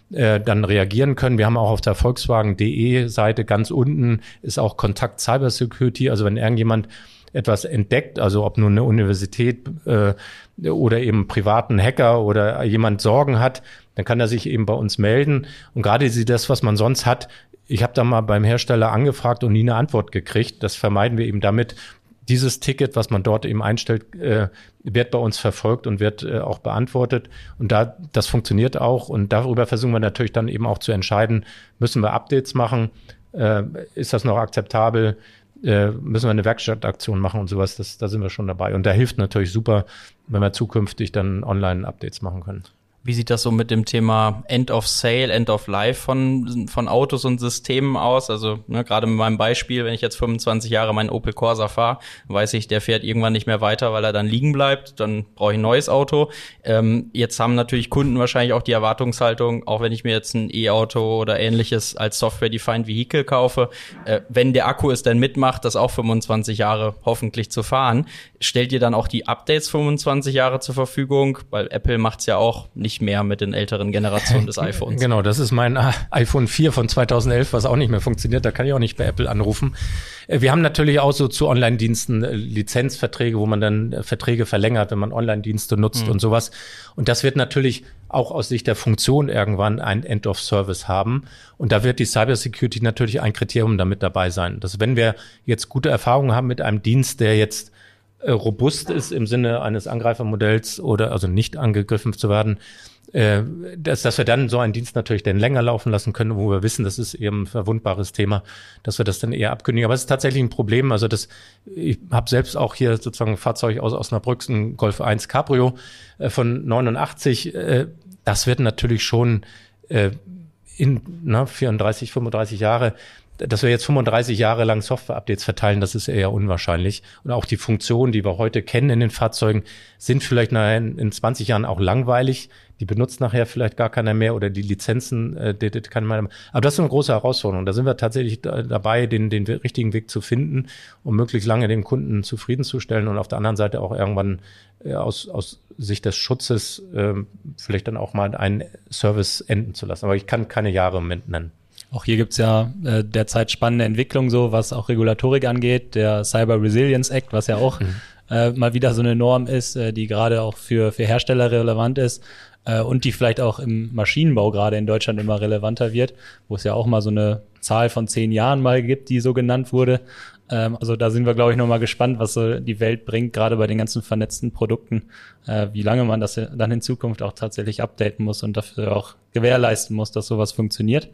äh, dann reagieren können. Wir haben auch auf der Volkswagen punkt de Seite ganz unten ist auch Kontakt Cybersecurity. Also wenn irgendjemand etwas entdeckt, also ob nun eine Universität äh, oder eben privaten Hacker oder jemand Sorgen hat, dann kann er sich eben bei uns melden. Und gerade das, was man sonst hat, ich habe da mal beim Hersteller angefragt und nie eine Antwort gekriegt. Das vermeiden wir eben damit. Dieses Ticket, was man dort eben einstellt, äh, wird bei uns verfolgt und wird äh, auch beantwortet. Und da das funktioniert auch. Und darüber versuchen wir natürlich dann eben auch zu entscheiden, müssen wir Updates machen? Äh, ist das noch akzeptabel? Äh, müssen wir eine Werkstattaktion machen und sowas? Das, da sind wir schon dabei. Und da hilft natürlich super, wenn wir zukünftig dann Online-Updates machen können. Wie sieht das so mit dem Thema End of Sale, End of Life von von Autos und Systemen aus? Also ne, gerade mit meinem Beispiel, wenn ich jetzt fünfundzwanzig Jahre meinen Opel Corsa fahre, weiß ich, der fährt irgendwann nicht mehr weiter, weil er dann liegen bleibt. Dann brauche ich ein neues Auto. Ähm, jetzt haben natürlich Kunden wahrscheinlich auch die Erwartungshaltung, auch wenn ich mir jetzt ein E-Auto oder ähnliches als Software-Defined Vehicle kaufe, äh, wenn der Akku es dann mitmacht, das auch fünfundzwanzig Jahre hoffentlich zu fahren, stellt ihr dann auch die Updates fünfundzwanzig Jahre zur Verfügung? Weil Apple macht's ja auch nicht mehr mit den älteren Generationen des iPhones. Genau, das ist mein iPhone vier von zweitausendelf, was auch nicht mehr funktioniert. Da kann ich auch nicht bei Apple anrufen. Wir haben natürlich auch so zu Online-Diensten Lizenzverträge, wo man dann Verträge verlängert, wenn man Online-Dienste nutzt mhm. und sowas. Und das wird natürlich auch aus Sicht der Funktion irgendwann ein End of Service haben. Und da wird die Cybersecurity natürlich ein Kriterium damit dabei sein. Dass wenn wir jetzt gute Erfahrungen haben mit einem Dienst, der jetzt robust ist im Sinne eines Angreifermodells oder also nicht angegriffen zu werden, äh, dass, dass wir dann so einen Dienst natürlich dann länger laufen lassen können, wo wir wissen, das ist eben ein verwundbares Thema, dass wir das dann eher abkündigen. Aber es ist tatsächlich ein Problem. Also das, ich habe selbst auch hier sozusagen ein Fahrzeug aus Osnabrück, ein Golf eins Cabrio äh, von neunundachtzig. Äh, das wird natürlich schon äh, in na, vierunddreißig, fünfunddreißig Jahre, dass wir jetzt fünfunddreißig Jahre lang Software-Updates verteilen, das ist eher unwahrscheinlich. Und auch die Funktionen, die wir heute kennen in den Fahrzeugen, sind vielleicht nachher in zwanzig Jahren auch langweilig. Die benutzt nachher vielleicht gar keiner mehr oder die Lizenzen, äh, die, die kann man. Aber das ist eine große Herausforderung. Da sind wir tatsächlich da, dabei, den, den richtigen Weg zu finden, um möglichst lange den Kunden zufriedenzustellen und auf der anderen Seite auch irgendwann äh, aus, aus Sicht des Schutzes äh, vielleicht dann auch mal einen Service enden zu lassen. Aber ich kann keine Jahre im Moment nennen. Auch hier gibt's ja äh, derzeit spannende Entwicklungen, so was auch Regulatorik angeht. Der Cyber Resilience Act, was ja auch mhm. äh, mal wieder so eine Norm ist, äh, die gerade auch für für Hersteller relevant ist äh, und die vielleicht auch im Maschinenbau gerade in Deutschland immer relevanter wird, wo es ja auch mal so eine Zahl von zehn Jahren mal gibt, die so genannt wurde. Ähm, also da sind wir, glaube ich, noch mal gespannt, was so die Welt bringt, gerade bei den ganzen vernetzten Produkten, äh, wie lange man das dann in Zukunft auch tatsächlich updaten muss und dafür auch gewährleisten muss, dass sowas funktioniert.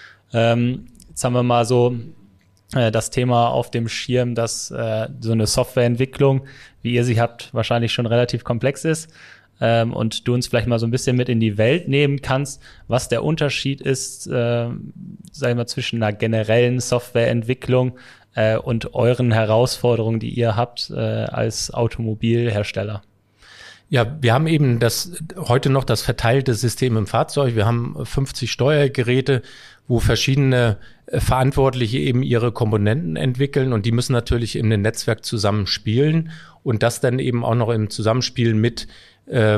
Ähm, jetzt haben wir mal so äh, das Thema auf dem Schirm, dass äh, so eine Softwareentwicklung, wie ihr sie habt, wahrscheinlich schon relativ komplex ist. Ähm, und du uns vielleicht mal so ein bisschen mit in die Welt nehmen kannst, was der Unterschied ist, äh, sag ich mal, zwischen einer generellen Softwareentwicklung äh, und euren Herausforderungen, die ihr habt äh, als Automobilhersteller. Ja, wir haben eben das heute noch das verteilte System im Fahrzeug. Wir haben fünfzig Steuergeräte, wo verschiedene Verantwortliche eben ihre Komponenten entwickeln und die müssen natürlich in dem Netzwerk zusammenspielen und das dann eben auch noch im Zusammenspiel mit äh,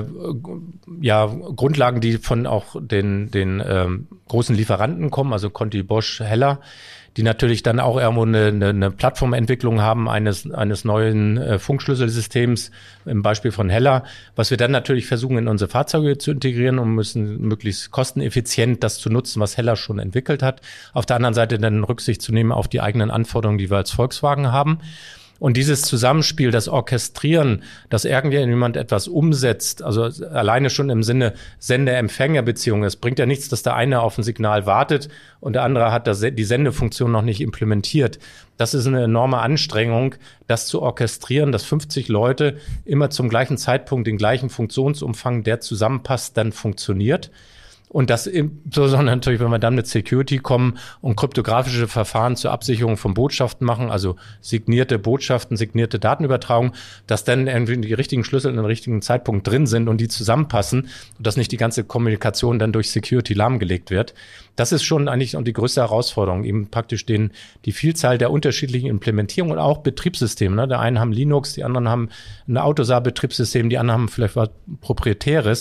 ja Grundlagen, die von auch den den ähm, großen Lieferanten kommen, also Conti, Bosch, Heller, die natürlich dann auch irgendwo eine, eine, eine Plattformentwicklung haben eines eines neuen äh, Funkschlüsselsystems, im Beispiel von Heller, was wir dann natürlich versuchen in unsere Fahrzeuge zu integrieren und müssen möglichst kosteneffizient das zu nutzen, was Heller schon entwickelt hat. Auf der anderen Seite dann Rücksicht zu nehmen auf die eigenen Anforderungen, die wir als Volkswagen haben. Und dieses Zusammenspiel, das Orchestrieren, dass irgendjemand etwas umsetzt, also alleine schon im Sinne Sender-Empfänger-Beziehung, es bringt ja nichts, dass der eine auf ein Signal wartet und der andere hat das, die Sendefunktion noch nicht implementiert. Das ist eine enorme Anstrengung, das zu orchestrieren, dass fünfzig Leute immer zum gleichen Zeitpunkt den gleichen Funktionsumfang, der zusammenpasst, dann funktioniert. Und das insbesondere natürlich, wenn wir dann mit Security kommen und kryptografische Verfahren zur Absicherung von Botschaften machen, also signierte Botschaften, signierte Datenübertragung, dass dann irgendwie die richtigen Schlüssel in den richtigen Zeitpunkt drin sind und die zusammenpassen und dass nicht die ganze Kommunikation dann durch Security lahmgelegt wird. Das ist schon eigentlich die größte Herausforderung, eben praktisch den, die Vielzahl der unterschiedlichen Implementierungen und auch Betriebssysteme. Ne? Der einen haben Linux, die anderen haben ein Autosar-Betriebssystem, die anderen haben vielleicht was Proprietäres.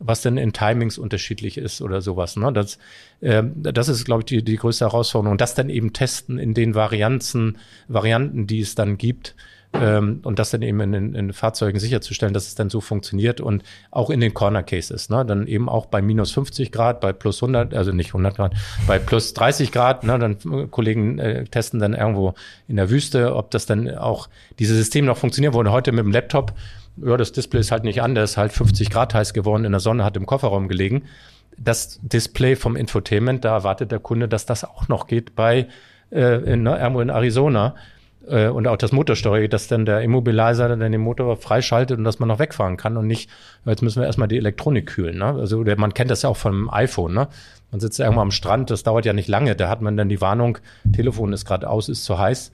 was denn in Timings unterschiedlich ist oder sowas. Ne? Das, äh, das ist, glaube ich, die, die größte Herausforderung. Und das dann eben testen in den Varianzen, Varianten, die es dann gibt. Ähm, und das dann eben in, in, in Fahrzeugen sicherzustellen, dass es dann so funktioniert und auch in den Corner Cases, ne, dann eben auch bei minus fünfzig Grad, bei plus hundert, also nicht hundert Grad, bei plus dreißig Grad, ne, dann äh, Kollegen äh, testen dann irgendwo in der Wüste, ob das dann auch, dieses System noch funktioniert, wo heute mit dem Laptop, ja, das Display ist halt nicht an, der ist halt fünfzig Grad heiß geworden, in der Sonne, hat im Kofferraum gelegen. Das Display vom Infotainment, da erwartet der Kunde, dass das auch noch geht bei, äh, in, ne, irgendwo in Arizona. Und auch das Motorsteuer, dass dann der Immobilizer dann den Motor freischaltet und dass man noch wegfahren kann und nicht, jetzt müssen wir erstmal die Elektronik kühlen. Ne? Also der, man kennt das ja auch vom iPhone. Ne? Man sitzt ja irgendwo am Strand, das dauert ja nicht lange, da hat man dann die Warnung, Telefon ist gerade aus, ist zu heiß.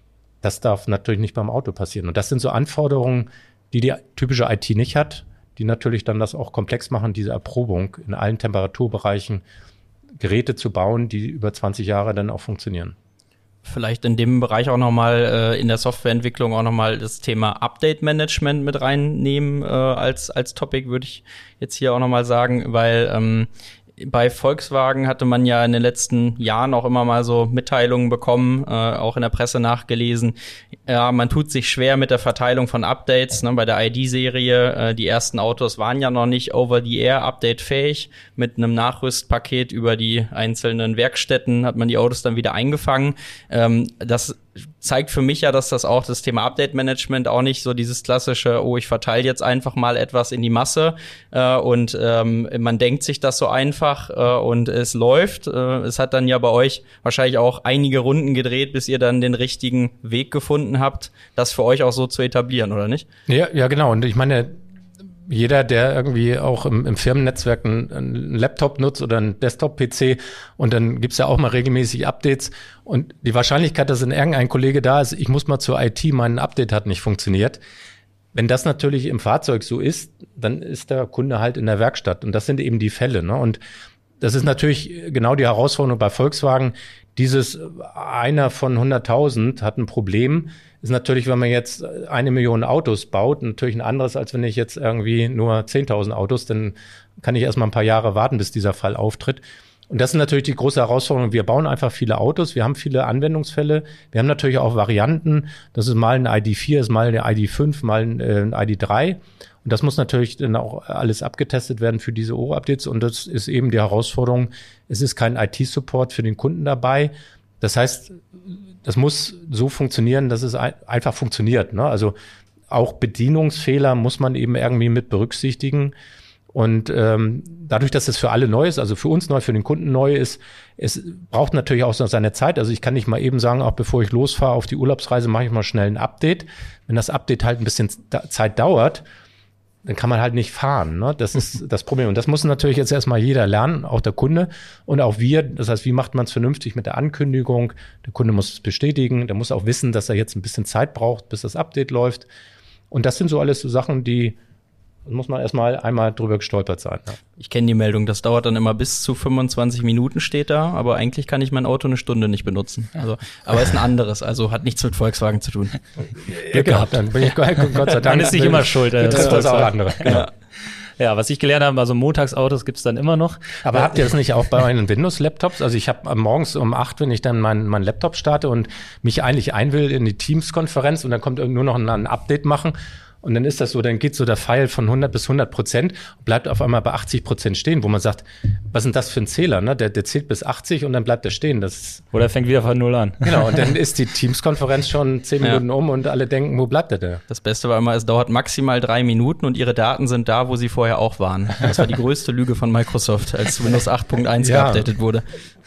Das darf natürlich nicht beim Auto passieren. Und das sind so Anforderungen, die die typische I T nicht hat, die natürlich dann das auch komplex machen, diese Erprobung in allen Temperaturbereichen, Geräte zu bauen, die über zwanzig Jahre dann auch funktionieren. Vielleicht in dem Bereich auch nochmal äh, in der Softwareentwicklung auch nochmal das Thema Update-Management mit reinnehmen äh, als als Topic, würde ich jetzt hier auch nochmal sagen, weil ähm, bei Volkswagen hatte man ja in den letzten Jahren auch immer mal so Mitteilungen bekommen, äh, auch in der Presse nachgelesen. Ja, man tut sich schwer mit der Verteilung von Updates. Ne? Bei der I D-Serie, äh, die ersten Autos waren ja noch nicht Over-the-Air-Update-fähig. Mit einem Nachrüstpaket über die einzelnen Werkstätten hat man die Autos dann wieder eingefangen. Ähm, das zeigt für mich ja, dass das auch das Thema Update-Management auch nicht so dieses klassische, oh, ich verteile jetzt einfach mal etwas in die Masse äh, und ähm, man denkt sich das so einfach äh, und es läuft. Äh, es hat dann ja bei euch wahrscheinlich auch einige Runden gedreht, bis ihr dann den richtigen Weg gefunden habt, das für euch auch so zu etablieren, oder nicht? Ja, ja, genau. Und ich meine, jeder, der irgendwie auch im, im Firmennetzwerk einen, einen Laptop nutzt oder einen Desktop-P C und dann gibt's ja auch mal regelmäßig Updates und die Wahrscheinlichkeit, dass in irgendein Kollege da ist, ich muss mal zur I T, mein Update hat nicht funktioniert. Wenn das natürlich im Fahrzeug so ist, dann ist der Kunde halt in der Werkstatt und das sind eben die Fälle, ne? Und das ist natürlich genau die Herausforderung bei Volkswagen. Dieses einer von hunderttausend hat ein Problem. Ist natürlich, wenn man jetzt eine Million Autos baut, natürlich ein anderes, als wenn ich jetzt irgendwie nur zehntausend Autos, dann kann ich erstmal ein paar Jahre warten, bis dieser Fall auftritt. Und das ist natürlich die große Herausforderung. Wir bauen einfach viele Autos, wir haben viele Anwendungsfälle, wir haben natürlich auch Varianten. Das ist mal ein I D vier, ist mal eine I D fünf, mal ein, äh, ein I D drei. Und das muss natürlich dann auch alles abgetestet werden für diese O-Updates. Und das ist eben die Herausforderung. Es ist kein I T-Support für den Kunden dabei. Das heißt, das muss so funktionieren, dass es ein, einfach funktioniert. Ne? Also auch Bedienungsfehler muss man eben irgendwie mit berücksichtigen. Und ähm, dadurch, dass es für alle neu ist, also für uns neu, für den Kunden neu ist, es braucht natürlich auch so seine Zeit. Also ich kann nicht mal eben sagen, auch bevor ich losfahre auf die Urlaubsreise, mache ich mal schnell ein Update. Wenn das Update halt ein bisschen Zeit dauert, dann kann man halt nicht fahren. Ne? Das ist das Problem. Und das muss natürlich jetzt erstmal jeder lernen, auch der Kunde und auch wir. Das heißt, wie macht man es vernünftig mit der Ankündigung? Der Kunde muss es bestätigen. Der muss auch wissen, dass er jetzt ein bisschen Zeit braucht, bis das Update läuft. Und das sind so alles so Sachen, die muss man erstmal einmal drüber gestolpert sein. Ja. Ich kenne die Meldung, das dauert dann immer bis zu fünfundzwanzig Minuten steht da, aber eigentlich kann ich mein Auto eine Stunde nicht benutzen. Also, aber ist ein anderes, also hat nichts mit Volkswagen zu tun. Glück gehabt, dann bin ich Gott sei Dank. Man ist nicht immer schuld. Äh, betrifft das auch andere. Genau. Ja. Ja, was ich gelernt habe, also Montagsautos gibt's dann immer noch. Aber habt ihr das nicht auch bei euren Windows-Laptops? Also ich habe morgens um acht, wenn ich dann meinen mein Laptop starte und mich eigentlich einwähle in die Teams-Konferenz und dann kommt nur noch ein, ein Update machen. Und dann ist das so, dann geht so der Pfeil von hundert bis hundert Prozent und bleibt auf einmal bei achtzig Prozent stehen, wo man sagt, was ist denn das für ein Zähler? Ne? Der, der zählt bis achtzig und dann bleibt er stehen. Das Oder fängt wieder von null an. Genau, und dann ist die Teams-Konferenz schon zehn Minuten ja. um und alle denken, wo bleibt der denn? Das Beste war immer, es dauert maximal drei Minuten und ihre Daten sind da, wo sie vorher auch waren. Das war die größte Lüge von Microsoft, als Windows acht Punkt eins ja. geupdatet wurde.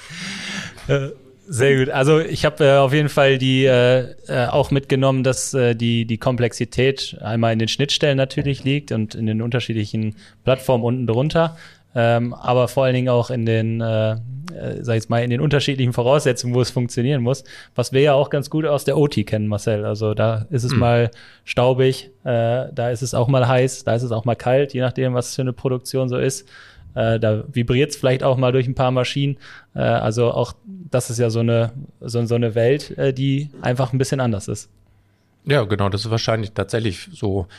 Äh. Sehr gut. Also ich habe äh, auf jeden Fall die äh, äh, auch mitgenommen, dass äh, die die Komplexität einmal in den Schnittstellen natürlich liegt und in den unterschiedlichen Plattformen unten drunter, ähm, aber vor allen Dingen auch in den, äh, äh, sag ich jetzt mal, in den unterschiedlichen Voraussetzungen, wo es funktionieren muss. Was wir ja auch ganz gut aus der O T kennen, Marcel. Also da ist es mhm. mal staubig, äh, da ist es auch mal heiß, da ist es auch mal kalt, je nachdem, was für eine Produktion so ist. Äh, da vibriert es vielleicht auch mal durch ein paar Maschinen. Äh, also auch das ist ja so eine so, so eine Welt, äh, die einfach ein bisschen anders ist. Ja, genau. Das ist wahrscheinlich tatsächlich so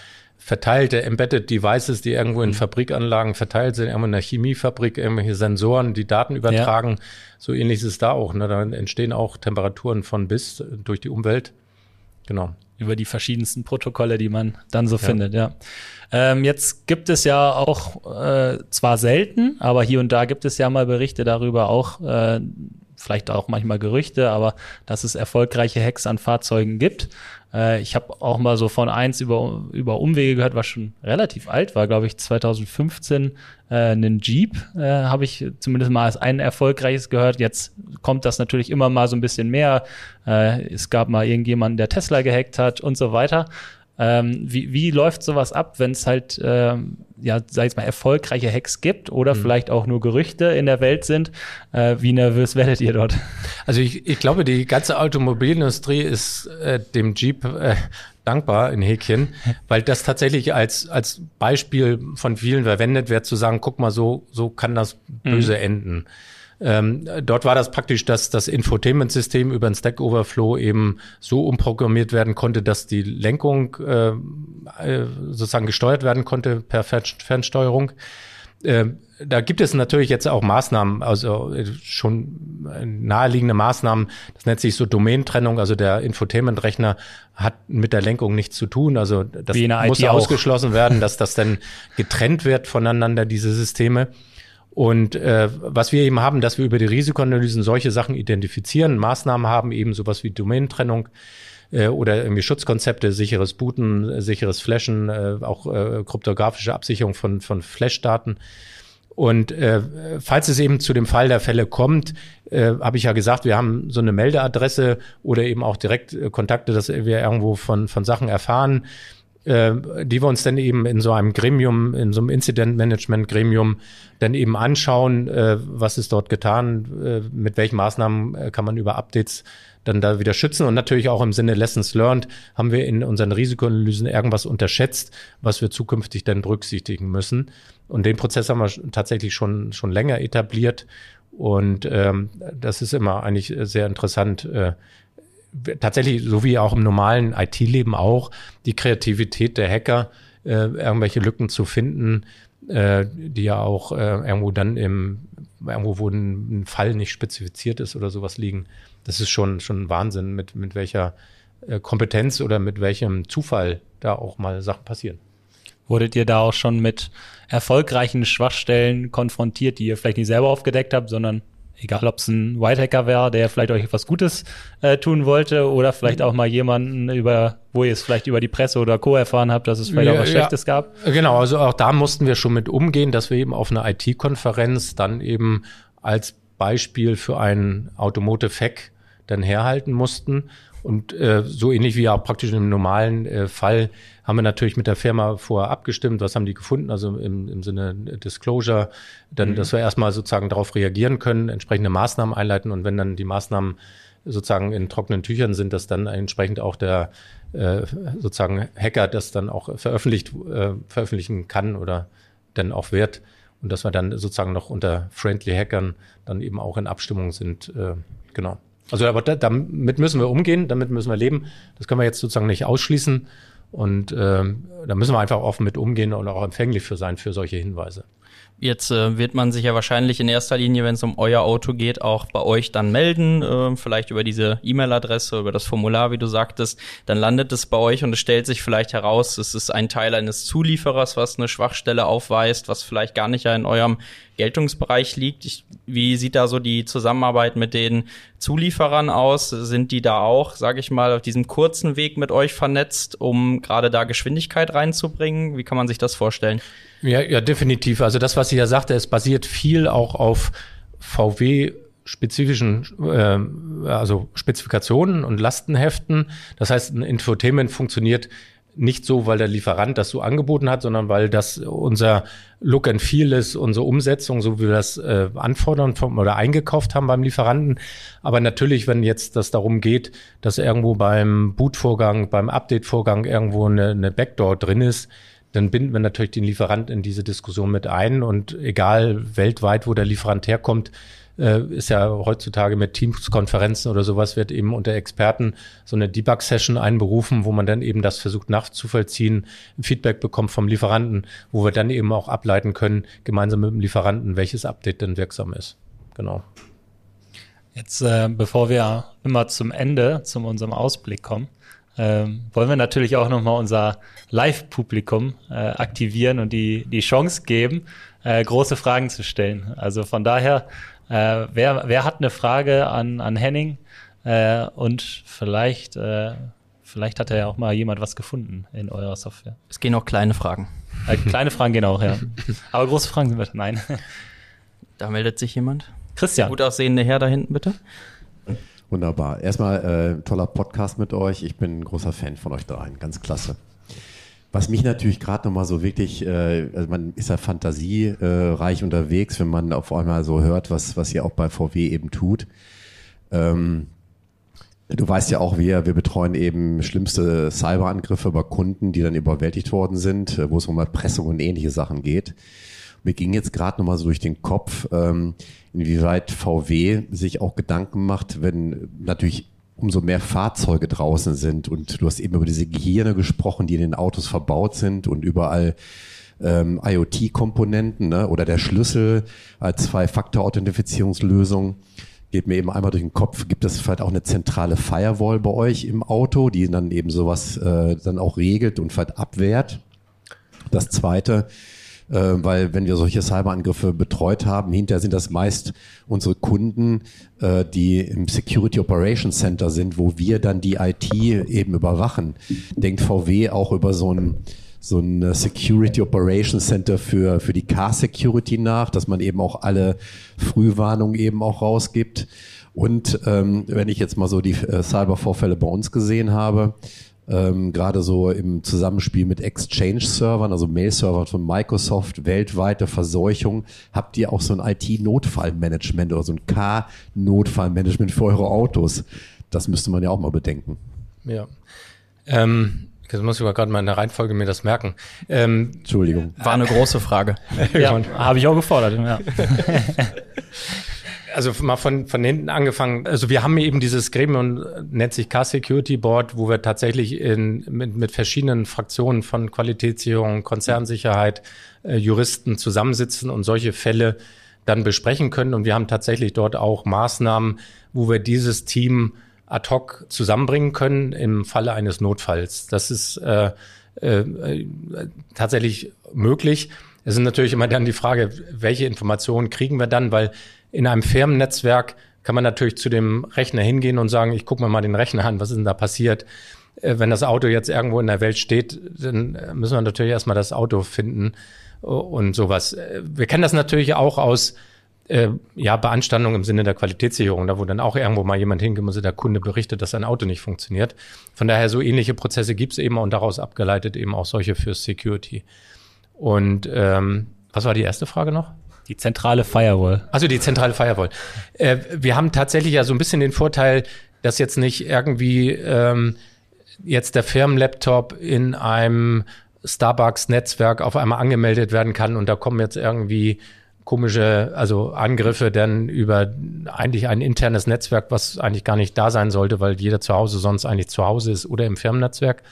verteilte Embedded Devices, die irgendwo in Fabrikanlagen verteilt sind, irgendwo in der Chemiefabrik, irgendwelche Sensoren, die Daten übertragen. Ja. So ähnlich ist es da auch. Ne? Da entstehen auch Temperaturen von bis durch die Umwelt. Genau. Über die verschiedensten Protokolle, die man dann so ja. findet, ja. Ähm, jetzt gibt es ja auch, äh, zwar selten, aber hier und da gibt es ja mal Berichte darüber auch, äh, vielleicht auch manchmal Gerüchte, aber dass es erfolgreiche Hacks an Fahrzeugen gibt. Äh, ich habe auch mal so von eins über, über Umwege gehört, was schon relativ alt war, glaube ich, zwanzig fünfzehn, äh, einen Jeep, äh, habe ich zumindest mal als ein erfolgreiches gehört. Jetzt kommt das natürlich immer mal so ein bisschen mehr. Äh, es gab mal irgendjemanden, der Tesla gehackt hat und so weiter. Ähm, wie, wie läuft sowas ab, wenn es halt, ähm, ja, sag ich mal, erfolgreiche Hacks gibt oder mhm. vielleicht auch nur Gerüchte in der Welt sind? Äh, wie nervös werdet ihr dort? Also ich, ich glaube, die ganze Automobilindustrie ist äh, dem Jeep äh, dankbar in Häkchen, weil das tatsächlich als als Beispiel von vielen verwendet wird, zu sagen, guck mal, so so kann das böse mhm. enden. Ähm, dort war das praktisch, dass das Infotainment-System über ein Stack Overflow eben so umprogrammiert werden konnte, dass die Lenkung äh, äh, sozusagen gesteuert werden konnte per Fernsteuerung. Äh, da gibt es natürlich jetzt auch Maßnahmen, also schon naheliegende Maßnahmen. Das nennt sich so Domain-Trennung. Also der Infotainment-Rechner hat mit der Lenkung nichts zu tun. Also das muss ausgeschlossen werden, dass das dann getrennt wird voneinander, diese Systeme. Und äh, was wir eben haben, dass wir über die Risikoanalysen solche Sachen identifizieren, Maßnahmen haben, eben sowas wie Domain-Trennung äh, oder irgendwie Schutzkonzepte, sicheres Booten, äh, sicheres Flashen, äh, auch äh, kryptografische Absicherung von von Flash-Daten. Und äh, falls es eben zu dem Fall der Fälle kommt, äh, habe ich ja gesagt, wir haben so eine Meldeadresse oder eben auch direkt äh, Kontakte, dass wir irgendwo von von Sachen erfahren, äh, die wir uns dann eben in so einem Gremium, in so einem Incident-Management-Gremium dann eben anschauen, äh, was ist dort getan, äh, mit welchen Maßnahmen äh, kann man über Updates dann da wieder schützen. Und natürlich auch im Sinne Lessons Learned haben wir in unseren Risikoanalysen irgendwas unterschätzt, was wir zukünftig dann berücksichtigen müssen. Und den Prozess haben wir tatsächlich schon schon länger etabliert. Und ähm, das ist immer eigentlich sehr interessant, äh, tatsächlich, so wie auch im normalen I T-Leben auch, die Kreativität der Hacker, äh, irgendwelche Lücken zu finden, äh, die ja auch äh, irgendwo dann im, irgendwo, wo ein, ein Fall nicht spezifiziert ist oder sowas liegen. Das ist schon schon Wahnsinn, mit mit welcher äh, Kompetenz oder mit welchem Zufall da auch mal Sachen passieren. Wurdet ihr da auch schon mit erfolgreichen Schwachstellen konfrontiert, die ihr vielleicht nicht selber aufgedeckt habt, sondern egal, ob es ein Whitehacker wäre, der vielleicht euch etwas Gutes äh, tun wollte oder vielleicht auch mal jemanden, über, wo ihr es vielleicht über die Presse oder Co. erfahren habt, dass es vielleicht ja, auch was ja. Schlechtes gab? Genau, also auch da mussten wir schon mit umgehen, dass wir eben auf einer I T-Konferenz dann eben als Beispiel für einen Automotive-Hack dann herhalten mussten. Und äh, so ähnlich wie auch praktisch im normalen äh, Fall haben wir natürlich mit der Firma vorher abgestimmt, was haben die gefunden, also im, im Sinne Disclosure, dann, mhm. dass wir erstmal sozusagen darauf reagieren können, entsprechende Maßnahmen einleiten und wenn dann die Maßnahmen sozusagen in trockenen Tüchern sind, dass dann entsprechend auch der äh, sozusagen Hacker das dann auch veröffentlicht, äh, veröffentlichen kann oder dann auch wird und dass wir dann sozusagen noch unter friendly Hackern dann eben auch in Abstimmung sind, äh, genau. Also aber da, damit müssen wir umgehen, damit müssen wir leben. Das können wir jetzt sozusagen nicht ausschließen. Und äh, da müssen wir einfach offen mit umgehen und auch empfänglich für sein für solche Hinweise. Jetzt äh, wird man sich ja wahrscheinlich in erster Linie, wenn es um euer Auto geht, auch bei euch dann melden, äh, vielleicht über diese E-Mail-Adresse, über das Formular, wie du sagtest. Dann landet es bei euch und es stellt sich vielleicht heraus, es ist ein Teil eines Zulieferers, was eine Schwachstelle aufweist, was vielleicht gar nicht ja in eurem Geltungsbereich liegt. Ich, wie sieht da so die Zusammenarbeit mit den Zulieferern aus? Sind die da auch, sage ich mal, auf diesem kurzen Weg mit euch vernetzt, um gerade da Geschwindigkeit reinzubringen? Wie kann man sich das vorstellen? Ja, ja, definitiv. Also das, was ich ja sagte, es basiert viel auch auf V W-spezifischen, äh, also Spezifikationen und Lastenheften. Das heißt, ein Infotainment funktioniert nicht so, weil der Lieferant das so angeboten hat, sondern weil das unser Look and Feel ist, unsere Umsetzung, so wie wir das äh, anfordern vom, oder eingekauft haben beim Lieferanten. Aber natürlich, wenn jetzt das darum geht, dass irgendwo beim Bootvorgang, beim Update-Vorgang irgendwo eine, eine Backdoor drin ist, dann binden wir natürlich den Lieferant in diese Diskussion mit ein. Und egal weltweit, wo der Lieferant herkommt, äh, ist ja heutzutage mit Teams-Konferenzen oder sowas, wird eben unter Experten so eine Debug-Session einberufen, wo man dann eben das versucht nachzuvollziehen, Feedback bekommt vom Lieferanten, wo wir dann eben auch ableiten können, gemeinsam mit dem Lieferanten, welches Update denn wirksam ist. Genau. Jetzt, äh, bevor wir immer zum Ende, zu unserem Ausblick kommen, ähm, wollen wir natürlich auch nochmal unser Live-Publikum äh, aktivieren und die, die Chance geben, äh, große Fragen zu stellen. Also von daher, äh, wer, wer hat eine Frage an, an Henning? Äh, und vielleicht, äh, vielleicht hat ja auch mal jemand was gefunden in eurer Software. Es gehen auch kleine Fragen. Äh, kleine Fragen gehen auch, ja. Aber große Fragen sind wir, nein. Da meldet sich jemand. Christian. Gut aussehende Herr da hinten, bitte. Wunderbar. Erstmal äh, toller Podcast mit euch. Ich bin ein großer Fan von euch dreien. Ganz klasse. Was mich natürlich gerade nochmal so wirklich, äh, also man ist ja fantasiereich äh, unterwegs, wenn man auf einmal so hört, was, was ihr auch bei V W eben tut. Ähm, du weißt ja auch, wir, wir betreuen eben schlimmste Cyberangriffe bei Kunden, die dann überwältigt worden sind, wo es um Erpressung und ähnliche Sachen geht. Mir ging jetzt gerade nochmal so durch den Kopf, ähm, inwieweit V W sich auch Gedanken macht, wenn natürlich umso mehr Fahrzeuge draußen sind. Und du hast eben über diese Gehirne gesprochen, die in den Autos verbaut sind und überall ähm, IoT-Komponenten, ne? Oder der Schlüssel als Zwei-Faktor-Authentifizierungslösung. Geht mir eben einmal durch den Kopf, gibt es vielleicht auch eine zentrale Firewall bei euch im Auto, die dann eben sowas äh, dann auch regelt und vielleicht abwehrt? Das Zweite, Äh, weil wenn wir solche Cyberangriffe betreut haben, hinterher sind das meist unsere Kunden, äh, die im Security Operations Center sind, wo wir dann die I T eben überwachen. Denkt V W auch über so ein so ein Security Operations Center für für die Car Security nach, dass man eben auch alle Frühwarnungen eben auch rausgibt. Und ähm, wenn ich jetzt mal so die äh, Cybervorfälle bei uns gesehen habe, Ähm, gerade so im Zusammenspiel mit Exchange-Servern, also Mail-Servern von Microsoft, weltweite Verseuchung, habt ihr auch so ein I T-Notfallmanagement oder so ein K-Notfallmanagement für eure Autos. Das müsste man ja auch mal bedenken. Ja. Ähm, jetzt muss ich mal gerade mal in der Reihenfolge mir das merken. Ähm, Entschuldigung. War eine große Frage. Ja, habe ich auch gefordert. Ja. Also mal von, von hinten angefangen. Also wir haben eben dieses Gremium, nennt sich Car Security Board, wo wir tatsächlich in, mit, mit verschiedenen Fraktionen von Qualitätssicherung, Konzernsicherheit, äh, Juristen zusammensitzen und solche Fälle dann besprechen können. Und wir haben tatsächlich dort auch Maßnahmen, wo wir dieses Team ad hoc zusammenbringen können im Falle eines Notfalls. Das ist äh, äh, tatsächlich möglich. Es ist natürlich immer dann die Frage, welche Informationen kriegen wir dann, weil in einem Firmennetzwerk kann man natürlich zu dem Rechner hingehen und sagen, ich gucke mir mal den Rechner an, was ist denn da passiert? Äh, wenn das Auto jetzt irgendwo in der Welt steht, dann müssen wir natürlich erstmal das Auto finden und sowas. Wir kennen das natürlich auch aus äh, ja, Beanstandung im Sinne der Qualitätssicherung, da wo dann auch irgendwo mal jemand hingeht und der Kunde berichtet, dass sein Auto nicht funktioniert. Von daher so ähnliche Prozesse gibt es eben und daraus abgeleitet eben auch solche für Security. Und ähm, was war die erste Frage noch? Die zentrale Firewall. Also die zentrale Firewall. Äh, wir haben tatsächlich ja so ein bisschen den Vorteil, dass jetzt nicht irgendwie ähm, jetzt der Firmenlaptop in einem Starbucks-Netzwerk auf einmal angemeldet werden kann und da kommen jetzt irgendwie komische, also Angriffe dann über eigentlich ein internes Netzwerk, was eigentlich gar nicht da sein sollte, weil jeder zu Hause sonst eigentlich zu Hause ist oder im Firmennetzwerk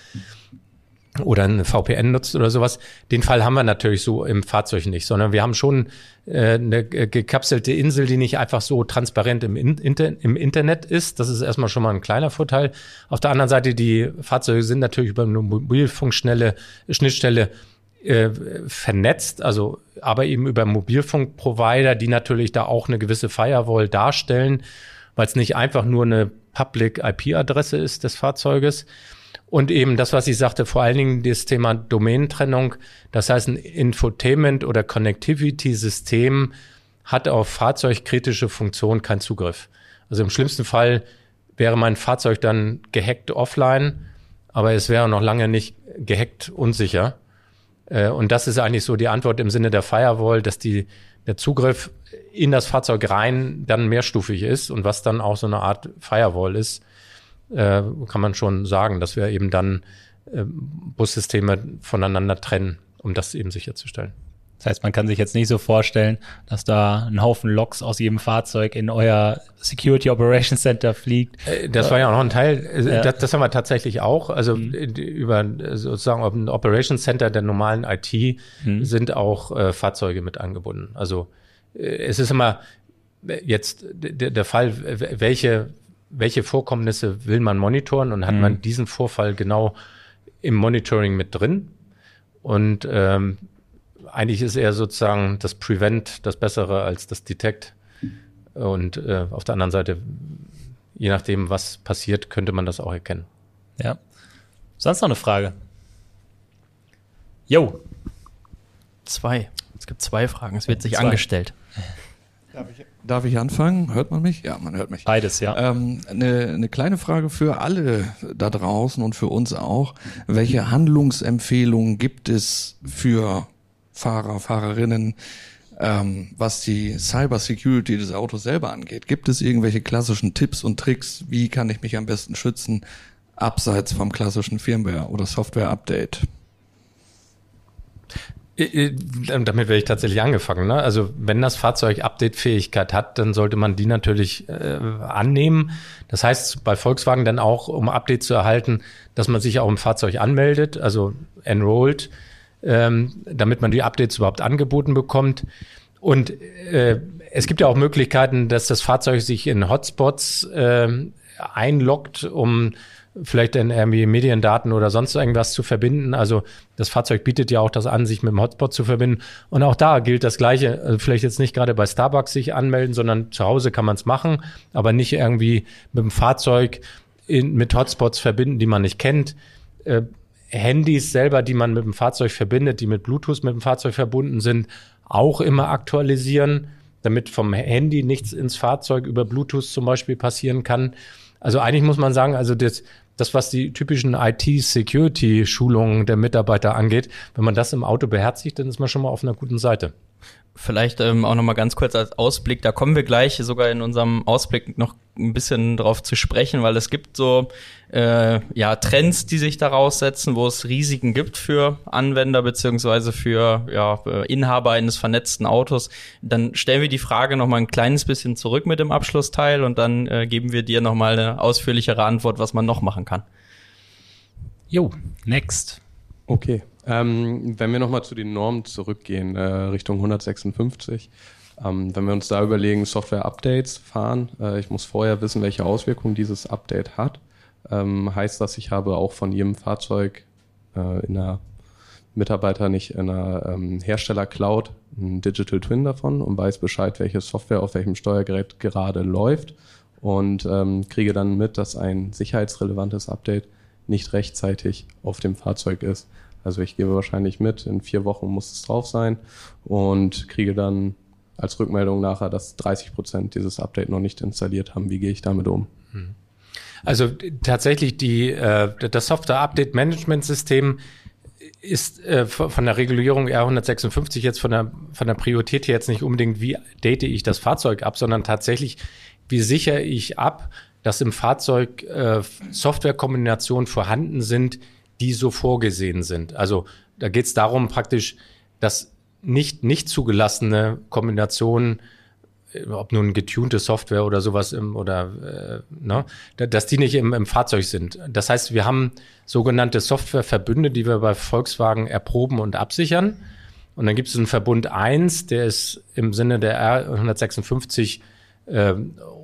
oder ein V P N nutzt oder sowas. Den Fall haben wir natürlich so im Fahrzeug nicht, sondern wir haben schon äh, eine gekapselte Insel, die nicht einfach so transparent im, Inter- im Internet ist. Das ist erstmal schon mal ein kleiner Vorteil. Auf der anderen Seite, die Fahrzeuge sind natürlich über eine Mobilfunkschnelle Schnittstelle äh, vernetzt, also aber eben über Mobilfunkprovider, die natürlich da auch eine gewisse Firewall darstellen, weil es nicht einfach nur eine Public I P-Adresse ist des Fahrzeuges. Und eben das, was ich sagte, vor allen Dingen das Thema Domänentrennung. Das heißt, ein Infotainment- oder Connectivity-System hat auf fahrzeugkritische Funktionen keinen Zugriff. Also im schlimmsten Fall wäre mein Fahrzeug dann gehackt offline, aber es wäre noch lange nicht gehackt unsicher. Und das ist eigentlich so die Antwort im Sinne der Firewall, dass die, der Zugriff in das Fahrzeug rein dann mehrstufig ist und was dann auch so eine Art Firewall ist. Äh, kann man schon sagen, dass wir eben dann äh, Bussysteme voneinander trennen, um das eben sicherzustellen. Das heißt, man kann sich jetzt nicht so vorstellen, dass da ein Haufen Logs aus jedem Fahrzeug in euer Security Operations Center fliegt. Das war ja auch noch ein Teil, Ja. das, das haben wir tatsächlich auch, also Mhm. über sozusagen auf ein Operations Center der normalen I T Mhm. sind auch äh, Fahrzeuge mit angebunden. Also äh, es ist immer jetzt der, der Fall, welche, welche Vorkommnisse will man monitoren und hat Mhm. man diesen Vorfall genau im Monitoring mit drin. Und ähm, eigentlich ist eher sozusagen das Prevent das Bessere als das Detect. Und äh, auf der anderen Seite, je nachdem, was passiert, könnte man das auch erkennen. Ja. Sonst noch eine Frage? Jo. Zwei. Es gibt zwei Fragen. Es wird sich Zwei. angestellt. Darf ich, darf ich anfangen? Hört man mich? Ja, man hört mich. Beides, ja. Ähm, eine, eine kleine Frage für alle da draußen und für uns auch. Welche Handlungsempfehlungen gibt es für Fahrer, Fahrerinnen, ähm, was die Cybersecurity des Autos selber angeht? Gibt es irgendwelche klassischen Tipps und Tricks? Wie kann ich mich am besten schützen, abseits vom klassischen Firmware- oder Software-Update? Damit wäre ich tatsächlich angefangen. Ne? Also wenn das Fahrzeug Update-Fähigkeit hat, dann sollte man die natürlich äh, annehmen. Das heißt bei Volkswagen dann auch, um Update zu erhalten, dass man sich auch im Fahrzeug anmeldet, also enrolled, ähm, damit man die Updates überhaupt angeboten bekommt. Und äh, es gibt ja auch Möglichkeiten, dass das Fahrzeug sich in Hotspots äh, einloggt, um vielleicht dann irgendwie Mediendaten oder sonst irgendwas zu verbinden. Also das Fahrzeug bietet ja auch das an, sich mit dem Hotspot zu verbinden. Und auch da gilt das Gleiche. Also vielleicht jetzt nicht gerade bei Starbucks sich anmelden, sondern zu Hause kann man es machen, aber nicht irgendwie mit dem Fahrzeug in, mit Hotspots verbinden, die man nicht kennt. Äh, Handys selber, die man mit dem Fahrzeug verbindet, die mit Bluetooth mit dem Fahrzeug verbunden sind, auch immer aktualisieren, damit vom Handy nichts ins Fahrzeug über Bluetooth zum Beispiel passieren kann. Also eigentlich muss man sagen, also das, das was die typischen I T-Security-Schulungen der Mitarbeiter angeht, wenn man das im Auto beherzigt, dann ist man schon mal auf einer guten Seite. Vielleicht ähm, auch nochmal ganz kurz als Ausblick, da kommen wir gleich sogar in unserem Ausblick noch ein bisschen drauf zu sprechen, weil es gibt so äh, ja Trends, die sich daraus setzen, wo es Risiken gibt für Anwender beziehungsweise für ja, Inhaber eines vernetzten Autos. Dann stellen wir die Frage nochmal ein kleines bisschen zurück mit dem Abschlussteil und dann äh, geben wir dir nochmal eine ausführlichere Antwort, was man noch machen kann. Jo, next. Okay, ähm, wenn wir nochmal zu den Normen zurückgehen, äh, Richtung hundertsechsundfünfzig, ähm, wenn wir uns da überlegen, Software-Updates fahren, äh, ich muss vorher wissen, welche Auswirkungen dieses Update hat, ähm, heißt das, ich habe auch von jedem Fahrzeug äh, in der Mitarbeiter nicht in einer ähm, Hersteller-Cloud einen Digital Twin davon und weiß Bescheid, welche Software auf welchem Steuergerät gerade läuft und ähm, kriege dann mit, dass ein sicherheitsrelevantes Update nicht rechtzeitig auf dem Fahrzeug ist. Also ich gebe wahrscheinlich mit, in vier Wochen muss es drauf sein und kriege dann als Rückmeldung nachher, dass dreißig Prozent dieses Update noch nicht installiert haben. Wie gehe ich damit um? Also tatsächlich die, äh, das Software-Update-Management-System ist äh, von der Regulierung R hundertsechsundfünfzig jetzt von der, von der Priorität her jetzt nicht unbedingt, wie date ich das Fahrzeug ab, sondern tatsächlich, wie sichere ich ab, dass im Fahrzeug äh, Softwarekombinationen vorhanden sind, die so vorgesehen sind. Also da geht es darum praktisch, dass nicht nicht zugelassene Kombinationen, ob nun getunte Software oder sowas im, oder äh, ne, dass die nicht im, im Fahrzeug sind. Das heißt, wir haben sogenannte Softwareverbünde, die wir bei Volkswagen erproben und absichern. Und dann gibt es einen Verbund eins, der ist im Sinne der R hundertsechsundfünfzig äh,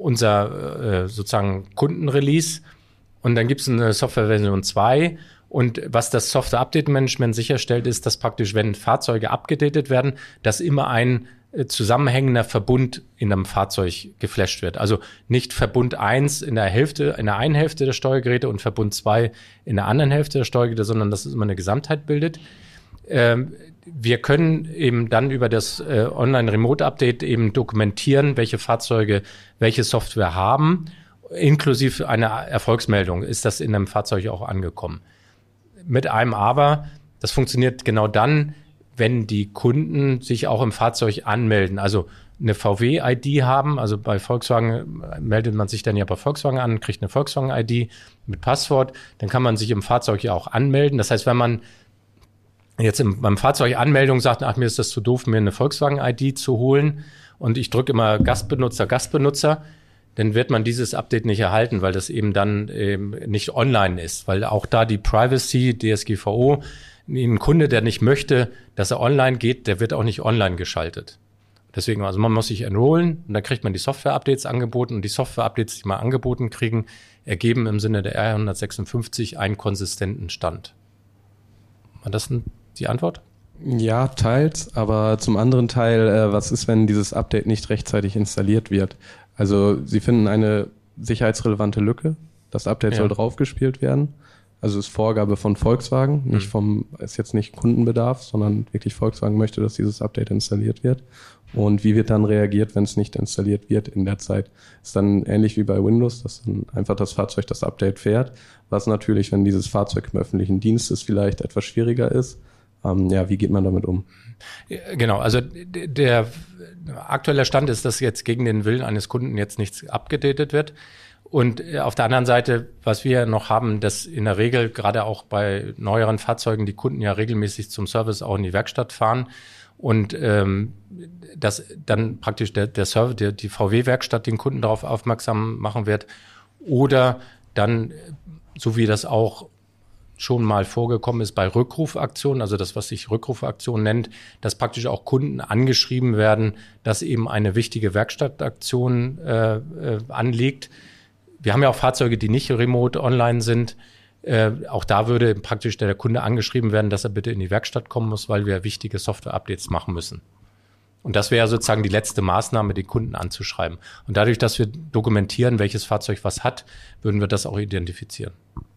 unser äh, sozusagen Kundenrelease. Und dann gibt es eine Softwareversion zwei. Und was das Software-Update-Management sicherstellt, ist, dass praktisch, wenn Fahrzeuge abgedatet werden, dass immer ein äh, zusammenhängender Verbund in einem Fahrzeug geflasht wird. Also nicht Verbund eins in der Hälfte, in der einen Hälfte der Steuergeräte und Verbund zwei in der anderen Hälfte der Steuergeräte, sondern dass es immer eine Gesamtheit bildet. Ähm, wir können eben dann über das äh, Online-Remote-Update eben dokumentieren, welche Fahrzeuge welche Software haben, inklusive einer Erfolgsmeldung. Ist das in einem Fahrzeug auch angekommen? Mit einem Aber, das funktioniert genau dann, wenn die Kunden sich auch im Fahrzeug anmelden, also eine V W-I D haben, also bei Volkswagen meldet man sich dann ja bei Volkswagen an, kriegt eine Volkswagen-I D mit Passwort, dann kann man sich im Fahrzeug ja auch anmelden. Das heißt, wenn man jetzt im, beim Fahrzeuganmeldung sagt, ach, mir ist das zu doof, mir eine Volkswagen-I D zu holen und ich drücke immer Gastbenutzer, Gastbenutzer, dann wird man dieses Update nicht erhalten, weil das eben dann eben nicht online ist, weil auch da die Privacy, D S G V O, ein Kunde, der nicht möchte, dass er online geht, der wird auch nicht online geschaltet. Deswegen, also man muss sich enrollen und dann kriegt man die Software-Updates angeboten und die Software-Updates, die man angeboten kriegen, ergeben im Sinne der R hundertsechsundfünfzig einen konsistenten Stand. War das die Antwort? Ja, teils, aber zum anderen Teil, äh, was ist, wenn dieses Update nicht rechtzeitig installiert wird? Also Sie finden eine sicherheitsrelevante Lücke, das Update Ja. soll draufgespielt werden. Also ist Vorgabe von Volkswagen, nicht Mhm. vom, ist jetzt nicht Kundenbedarf, sondern wirklich Volkswagen möchte, dass dieses Update installiert wird. Und wie wird dann reagiert, wenn es nicht installiert wird in der Zeit? Ist dann ähnlich wie bei Windows, dass dann einfach das Fahrzeug das Update fährt, was natürlich, wenn dieses Fahrzeug im öffentlichen Dienst ist, vielleicht etwas schwieriger ist. Ähm, ja, wie geht man damit um? Genau, also d- der aktuelle Stand ist, dass jetzt gegen den Willen eines Kunden jetzt nichts abgedatet wird. Und auf der anderen Seite, was wir noch haben, dass in der Regel gerade auch bei neueren Fahrzeugen die Kunden ja regelmäßig zum Service auch in die Werkstatt fahren und ähm, dass dann praktisch der, der Server, der, die V W-Werkstatt den Kunden darauf aufmerksam machen wird oder dann, so wie das auch schon mal vorgekommen ist bei Rückrufaktionen, also das, was sich Rückrufaktion nennt, dass praktisch auch Kunden angeschrieben werden, dass eben eine wichtige Werkstattaktion äh, äh, anliegt. Wir haben ja auch Fahrzeuge, die nicht remote online sind. Äh, auch da würde praktisch der Kunde angeschrieben werden, dass er bitte in die Werkstatt kommen muss, weil wir wichtige Software-Updates machen müssen. Und das wäre sozusagen die letzte Maßnahme, den Kunden anzuschreiben. Und dadurch, dass wir dokumentieren, welches Fahrzeug was hat, würden wir das auch identifizieren.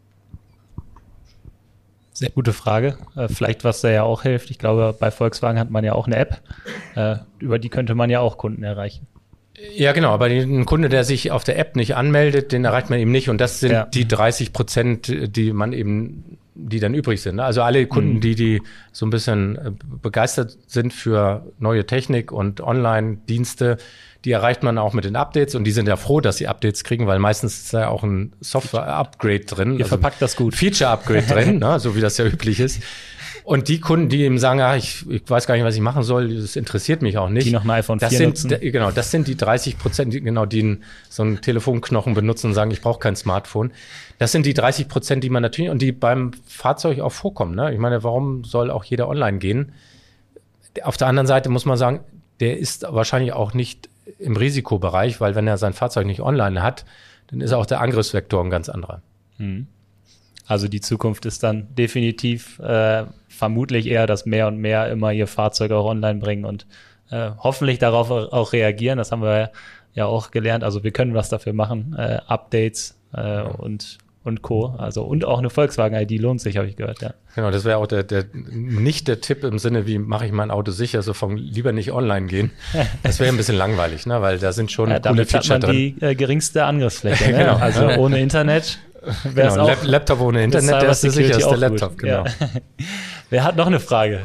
Sehr gute Frage. Äh, vielleicht, was da ja auch hilft. Ich glaube, bei Volkswagen hat man ja auch eine App. Äh, über die könnte man ja auch Kunden erreichen. Ja, genau. Aber ein Kunde, der sich auf der App nicht anmeldet, den erreicht man eben nicht. Und das sind Ja. die dreißig Prozent, die man eben, die dann übrig sind. Also alle Kunden, Mhm. die, die so ein bisschen äh, begeistert sind für neue Technik und Online-Dienste, die erreicht man auch mit den Updates. Und die sind ja froh, dass sie Updates kriegen, weil meistens ist da auch ein Software-Upgrade drin. Ihr verpackt das gut. Feature-Upgrade drin, ne, so wie das ja üblich ist. Und die Kunden, die eben sagen, ah, ich, ich weiß gar nicht, was ich machen soll, das interessiert mich auch nicht. Die noch ein iPhone das vier sind, nutzen. d- Genau, das sind die dreißig Prozent, die, genau, die einen- so einen Telefonknochen benutzen und sagen, ich brauche kein Smartphone. Das sind die dreißig Prozent, die man natürlich, und die beim Fahrzeug auch vorkommen. Ne? Ich meine, warum soll auch jeder online gehen? Auf der anderen Seite muss man sagen, der ist wahrscheinlich auch nicht im Risikobereich, weil wenn er sein Fahrzeug nicht online hat, dann ist auch der Angriffsvektor ein ganz anderer. Mhm. Also die Zukunft ist dann definitiv äh, vermutlich eher, dass mehr und mehr immer ihr Fahrzeug auch online bringen und äh, hoffentlich darauf auch reagieren. Das haben wir ja auch gelernt. Also wir können was dafür machen. Äh, Updates äh, und und Co. Also und auch eine Volkswagen-I D lohnt sich, habe ich gehört, ja. Genau, das wäre auch der, der nicht der Tipp im Sinne, wie mache ich mein Auto sicher, so vom lieber nicht online gehen. Das wäre ein bisschen langweilig, ne? Weil da sind schon Ja, coole damit hat Feature man drin. die äh, geringste Angriffsfläche. Ne? Genau. Also ohne Internet wäre es Genau, auch. Lap- Laptop ohne Internet, der ist der Cybersecurity sicherste auch gut. Laptop, genau. Ja. Wer hat noch eine Frage?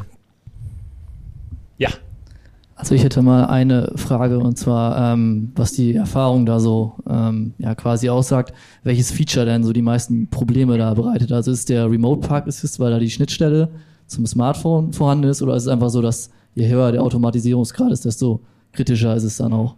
Ja. Also ich hätte mal eine Frage und zwar, ähm, was die Erfahrung da so ähm, ja quasi aussagt, welches Feature denn so die meisten Probleme da bereitet. Also ist der Remote Park Assist, weil da die Schnittstelle zum Smartphone vorhanden ist, oder ist es einfach so, dass je höher der Automatisierungsgrad ist, desto kritischer ist es dann auch?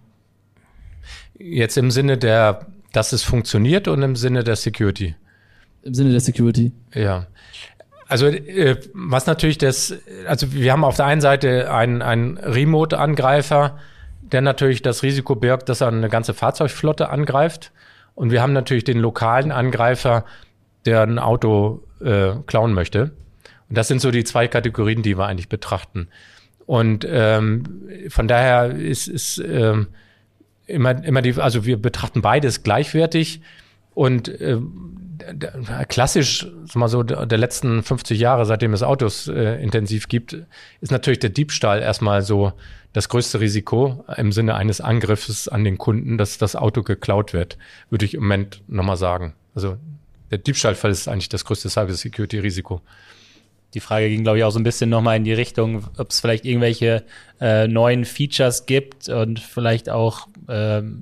Jetzt im Sinne der, dass es funktioniert und im Sinne der Security. Im Sinne der Security. Ja. Also äh, was natürlich das, also wir haben auf der einen Seite einen, einen Remote-Angreifer, der natürlich das Risiko birgt, dass er eine ganze Fahrzeugflotte angreift. Und wir haben natürlich den lokalen Angreifer, der ein Auto äh, klauen möchte. Und das sind so die zwei Kategorien, die wir eigentlich betrachten. Und ähm, von daher ist, ist ähm, immer, immer die, also wir betrachten beides gleichwertig. Und äh, klassisch, sag mal so, der, der letzten fünfzig Jahre, seitdem es Autos äh, intensiv gibt, ist natürlich der Diebstahl erstmal so das größte Risiko im Sinne eines Angriffes an den Kunden, dass das Auto geklaut wird, würde ich im Moment nochmal sagen. Also der Diebstahlfall ist eigentlich das größte Cybersecurity-Risiko. Die Frage ging, glaube ich, auch so ein bisschen nochmal in die Richtung, ob es vielleicht irgendwelche äh, neuen Features gibt und vielleicht auch ähm,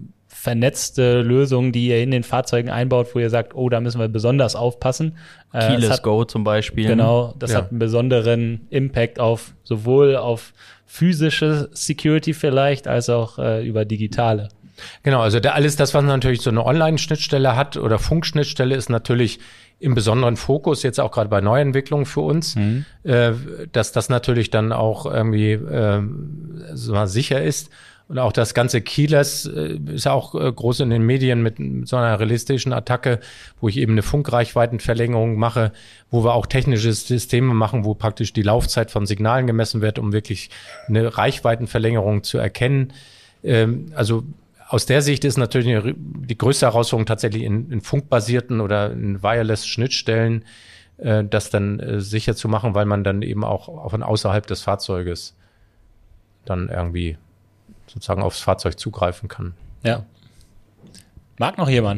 vernetzte Lösungen, die ihr in den Fahrzeugen einbaut, wo ihr sagt, oh, da müssen wir besonders aufpassen. Äh, Keyless hat, Go zum Beispiel. Genau, das Ja. hat einen besonderen Impact auf sowohl auf physische Security vielleicht, als auch äh, über digitale. Genau, also der, alles das, was natürlich so eine Online-Schnittstelle hat oder Funkschnittstelle, ist natürlich im besonderen Fokus, jetzt auch gerade bei Neuentwicklungen für uns, Mhm. äh, dass das natürlich dann auch irgendwie äh, so mal sicher ist. Und auch das ganze Keyless äh, ist ja auch äh, groß in den Medien mit, mit so einer realistischen Attacke, wo ich eben eine Funkreichweitenverlängerung mache, wo wir auch technische Systeme machen, wo praktisch die Laufzeit von Signalen gemessen wird, um wirklich eine Reichweitenverlängerung zu erkennen. Ähm, also aus der Sicht ist natürlich eine, die größte Herausforderung tatsächlich in, in funkbasierten oder in Wireless-Schnittstellen, äh, das dann äh, sicher zu machen, weil man dann eben auch, auch von außerhalb des Fahrzeuges dann irgendwie sozusagen aufs Fahrzeug zugreifen kann. Ja. Mag noch jemand?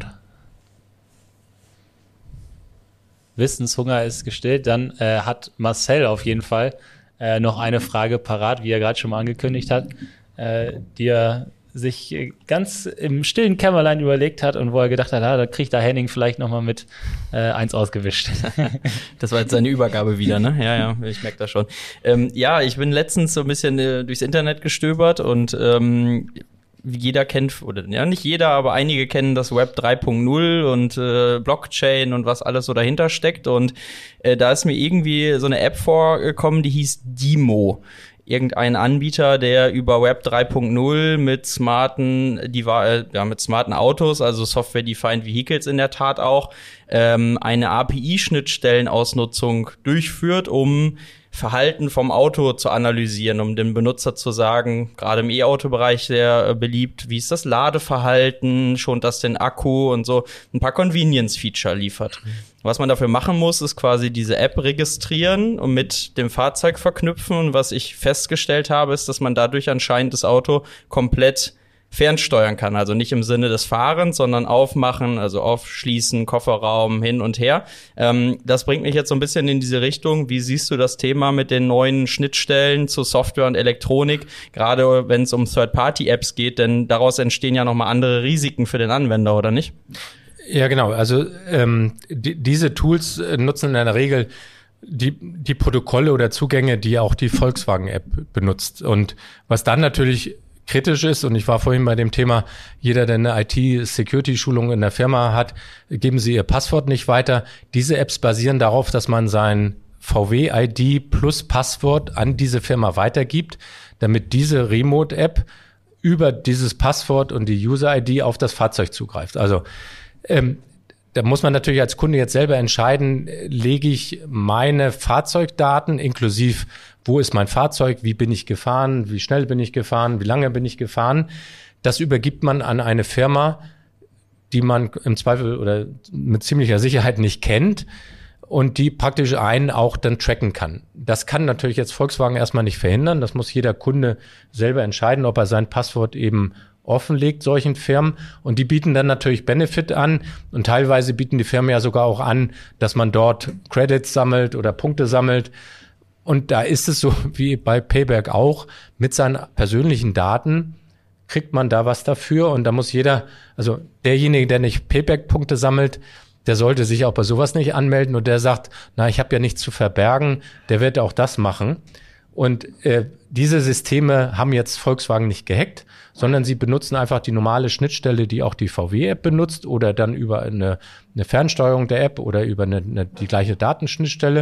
Wissenshunger ist gestillt. Dann äh, hat Marcel auf jeden Fall äh, noch eine Frage parat, wie er gerade schon mal angekündigt hat, äh, die er sich äh, ganz im stillen Kämmerlein überlegt hat und wo er gedacht hat, ah, da kriegt da Henning vielleicht noch mal mit äh, eins ausgewischt. Das war jetzt seine Übergabe wieder, ne? Ja, ja, ich merke das schon. Ähm, ja, ich bin letztens so ein bisschen äh, durchs Internet gestöbert und ähm, jeder kennt, oder ja nicht jeder, aber einige kennen das Web drei Punkt null und äh, Blockchain und was alles so dahinter steckt. Und äh, da ist mir irgendwie so eine App vorgekommen, die hieß Dimo. Irgendein Anbieter, der über Web drei Punkt null mit smarten, die war äh, ja mit smarten Autos, also Software-Defined Vehicles in der Tat auch, ähm, eine A P I-Schnittstellenausnutzung durchführt, um Verhalten vom Auto zu analysieren, um dem Benutzer zu sagen, gerade im E-Auto-Bereich sehr äh, beliebt, wie ist das Ladeverhalten, schont das den Akku und so, ein paar Convenience-Feature liefert. Was man dafür machen muss, ist quasi diese App registrieren und mit dem Fahrzeug verknüpfen. Und was ich festgestellt habe, ist, dass man dadurch anscheinend das Auto komplett fernsteuern kann. Also nicht im Sinne des Fahrens, sondern aufmachen, also aufschließen, Kofferraum, hin und her. Ähm, das bringt mich jetzt so ein bisschen in diese Richtung. Wie siehst du das Thema mit den neuen Schnittstellen zu Software und Elektronik, gerade wenn es um Third-Party-Apps geht? Denn daraus entstehen ja nochmal andere Risiken für den Anwender, oder nicht? Ja, genau. Also ähm, die, diese Tools äh, nutzen in der Regel die, die Protokolle oder Zugänge, die auch die Volkswagen-App benutzt. Und was dann natürlich kritisch ist, und ich war vorhin bei dem Thema, jeder, der eine I T-Security-Schulung in der Firma hat, geben Sie Ihr Passwort nicht weiter. Diese Apps basieren darauf, dass man sein V W-I D plus Passwort an diese Firma weitergibt, damit diese Remote-App über dieses Passwort und die User-I D auf das Fahrzeug zugreift. Also Ähm, da muss man natürlich als Kunde jetzt selber entscheiden, lege ich meine Fahrzeugdaten inklusive, wo ist mein Fahrzeug, wie bin ich gefahren, wie schnell bin ich gefahren, wie lange bin ich gefahren. Das übergibt man an eine Firma, die man im Zweifel oder mit ziemlicher Sicherheit nicht kennt und die praktisch einen auch dann tracken kann. Das kann natürlich jetzt Volkswagen erstmal nicht verhindern. Das muss jeder Kunde selber entscheiden, ob er sein Passwort eben offenlegt solchen Firmen, und die bieten dann natürlich Benefit an, und teilweise bieten die Firmen ja sogar auch an, dass man dort Credits sammelt oder Punkte sammelt, und da ist es so wie bei Payback auch, mit seinen persönlichen Daten kriegt man da was dafür, und da muss jeder, also derjenige, der nicht Payback-Punkte sammelt, der sollte sich auch bei sowas nicht anmelden, und der sagt, na, ich habe ja nichts zu verbergen, der wird auch das machen. Und äh, diese Systeme haben jetzt Volkswagen nicht gehackt, sondern sie benutzen einfach die normale Schnittstelle, die auch die V W-App benutzt, oder dann über eine, eine Fernsteuerung der App oder über eine, eine, die gleiche Datenschnittstelle.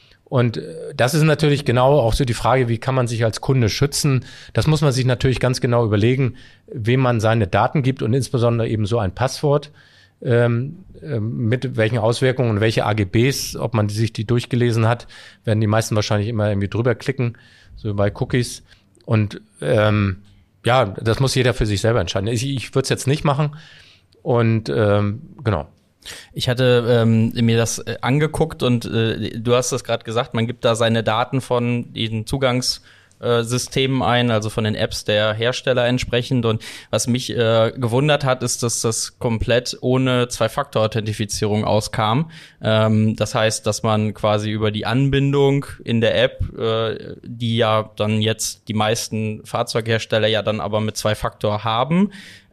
Und das ist natürlich genau auch so die Frage, wie kann man sich als Kunde schützen? Das muss man sich natürlich ganz genau überlegen, wem man seine Daten gibt, und insbesondere eben so ein Passwort. Ähm, mit welchen Auswirkungen und welche A G Bs, ob man die, sich die durchgelesen hat, werden die meisten wahrscheinlich immer irgendwie drüber klicken, so bei Cookies. Und ähm, ja, das muss jeder für sich selber entscheiden. Ich, ich würde es jetzt nicht machen. Und ähm, genau. Ich hatte ähm, mir das äh, angeguckt, und äh, du hast es gerade gesagt, man gibt da seine Daten von diesen Zugangs Systemen ein, also von den Apps der Hersteller entsprechend. Und was mich äh, gewundert hat, ist, dass das komplett ohne Zwei-Faktor-Authentifizierung auskam. Ähm, das heißt, dass man quasi über die Anbindung in der App, äh, die ja dann jetzt die meisten Fahrzeughersteller ja dann aber mit Zwei-Faktor haben,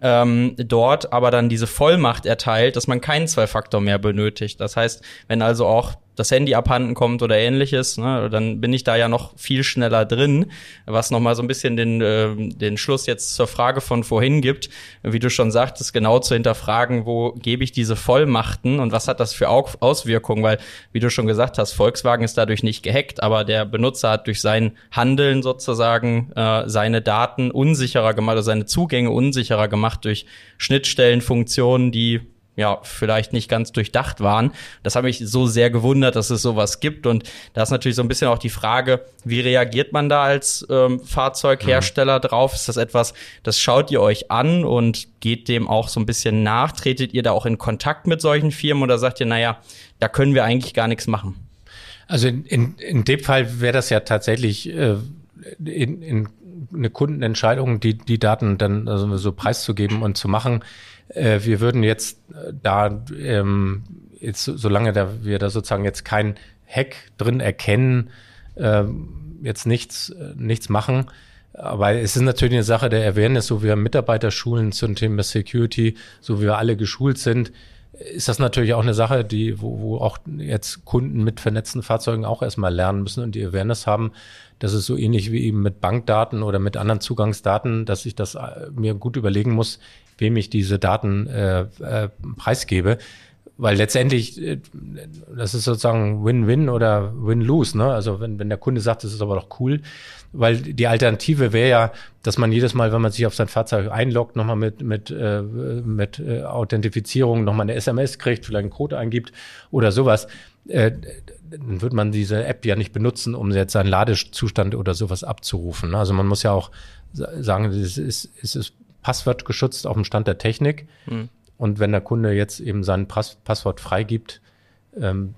ähm, dort aber dann diese Vollmacht erteilt, dass man keinen Zwei-Faktor mehr benötigt. Das heißt, wenn also auch das Handy abhanden kommt oder ähnliches, ne, dann bin ich da ja noch viel schneller drin, was nochmal so ein bisschen den, äh, den Schluss jetzt zur Frage von vorhin gibt, wie du schon sagtest, genau zu hinterfragen, wo gebe ich diese Vollmachten und was hat das für Au- Auswirkungen, weil, wie du schon gesagt hast, Volkswagen ist dadurch nicht gehackt, aber der Benutzer hat durch sein Handeln sozusagen äh, seine Daten unsicherer gemacht, also seine Zugänge unsicherer gemacht durch Schnittstellenfunktionen, die ja, vielleicht nicht ganz durchdacht waren. Das hat mich so sehr gewundert, dass es sowas gibt. Und da ist natürlich so ein bisschen auch die Frage, wie reagiert man da als ähm, Fahrzeughersteller mhm. drauf? Ist das etwas, das schaut ihr euch an und geht dem auch so ein bisschen nach? Tretet ihr da auch in Kontakt mit solchen Firmen oder sagt ihr, naja, da können wir eigentlich gar nichts machen? Also in, in, in dem Fall wäre das ja tatsächlich äh, in, in eine Kundenentscheidung, die, die Daten dann also so preiszugeben und zu machen. Wir würden jetzt da, ähm, jetzt, solange da wir da sozusagen jetzt kein Hack drin erkennen, ähm, jetzt nichts, nichts machen. Aber es ist natürlich eine Sache der Awareness, so wie wir Mitarbeiter schulen zum Thema Security, so wie wir alle geschult sind, ist das natürlich auch eine Sache, die, wo, wo auch jetzt Kunden mit vernetzten Fahrzeugen auch erstmal lernen müssen und die Awareness haben. Das ist so ähnlich wie eben mit Bankdaten oder mit anderen Zugangsdaten, dass ich das mir gut überlegen muss, wem ich diese Daten äh, äh, preisgebe. Weil letztendlich, äh, das ist sozusagen Win-Win oder Win-Lose, ne? Also wenn, wenn der Kunde sagt, das ist aber doch cool, weil die Alternative wäre ja, dass man jedes Mal, wenn man sich auf sein Fahrzeug einloggt, nochmal mit, mit, äh, mit äh, Authentifizierung nochmal eine S M S kriegt, vielleicht einen Code eingibt oder sowas. Äh, dann wird man diese App ja nicht benutzen, um jetzt seinen Ladezustand oder sowas abzurufen, ne? Also man muss ja auch sagen, es ist, es ist passwortgeschützt auf dem Stand der Technik. Mhm. Und wenn der Kunde jetzt eben sein Pass- Passwort freigibt, ähm,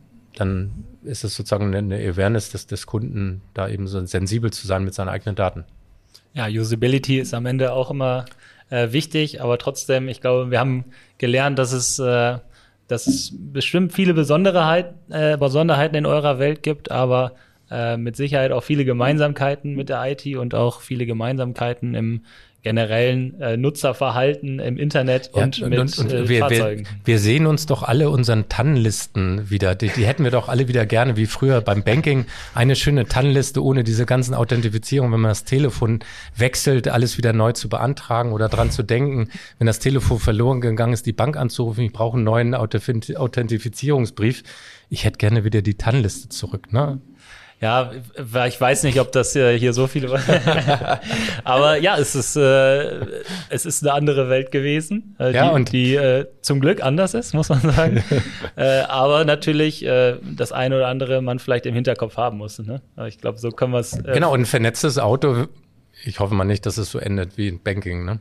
dann ist es sozusagen eine Awareness des, des Kunden, da eben so sensibel zu sein mit seinen eigenen Daten. Ja, Usability ist am Ende auch immer äh, wichtig, aber trotzdem, ich glaube, wir haben gelernt, dass es, äh, dass es bestimmt viele Besonderheit, äh, Besonderheiten in eurer Welt gibt, aber äh, mit Sicherheit auch viele Gemeinsamkeiten mit der I T und auch viele Gemeinsamkeiten im generellen äh, Nutzerverhalten im Internet ja, und, und mit und, und äh, wir, Fahrzeugen. Wir, wir sehen uns doch alle unseren TAN-Listen wieder. Die, die hätten wir doch alle wieder gerne, wie früher beim Banking. Eine schöne TAN-Liste ohne diese ganzen Authentifizierungen, wenn man das Telefon wechselt, alles wieder neu zu beantragen oder dran zu denken. Wenn das Telefon verloren gegangen ist, die Bank anzurufen, ich brauche einen neuen Authentifizierungsbrief. Ich hätte gerne wieder die TAN-Liste zurück, ne? Ja, ich weiß nicht, ob das hier so viele aber ja, es ist äh, es ist eine andere Welt gewesen, äh, ja, die, und die äh, zum Glück anders ist, muss man sagen. äh, aber natürlich äh, das eine oder andere man vielleicht im Hinterkopf haben muss. Ne? Aber ich glaube, so können wir es. Äh, genau, und ein vernetztes Auto. Ich hoffe mal nicht, dass es so endet wie in Banking, ne?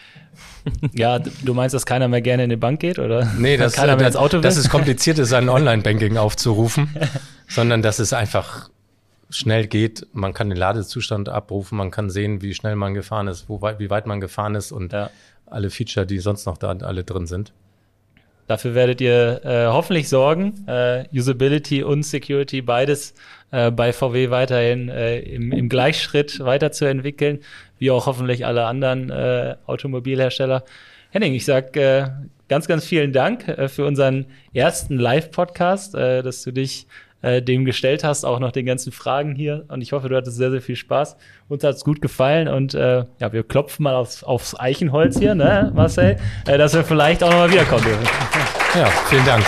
Ja, du meinst, dass keiner mehr gerne in die Bank geht, oder? Nee, das, keiner mehr das, ins Auto will? das ist kompliziert, ist ein Online-Banking aufzurufen, sondern dass es einfach schnell geht. Man kann den Ladezustand abrufen, man kann sehen, wie schnell man gefahren ist, wo weit, wie weit man gefahren ist und ja. alle Feature, die sonst noch da alle drin sind. Dafür werdet ihr äh, hoffentlich sorgen, äh, Usability und Security beides äh, bei V W weiterhin äh, im, im Gleichschritt weiterzuentwickeln, wie auch hoffentlich alle anderen äh, Automobilhersteller. Henning, ich sag äh, ganz, ganz vielen Dank äh, für unseren ersten Live-Podcast, äh, dass du dich äh, dem gestellt hast, auch noch den ganzen Fragen hier. Und ich hoffe, du hattest sehr, sehr viel Spaß. Uns hat's gut gefallen und äh, ja, wir klopfen mal aufs, aufs Eichenholz hier, ne, Marcel, äh, dass wir vielleicht auch nochmal wiederkommen dürfen. Ja, vielen Dank.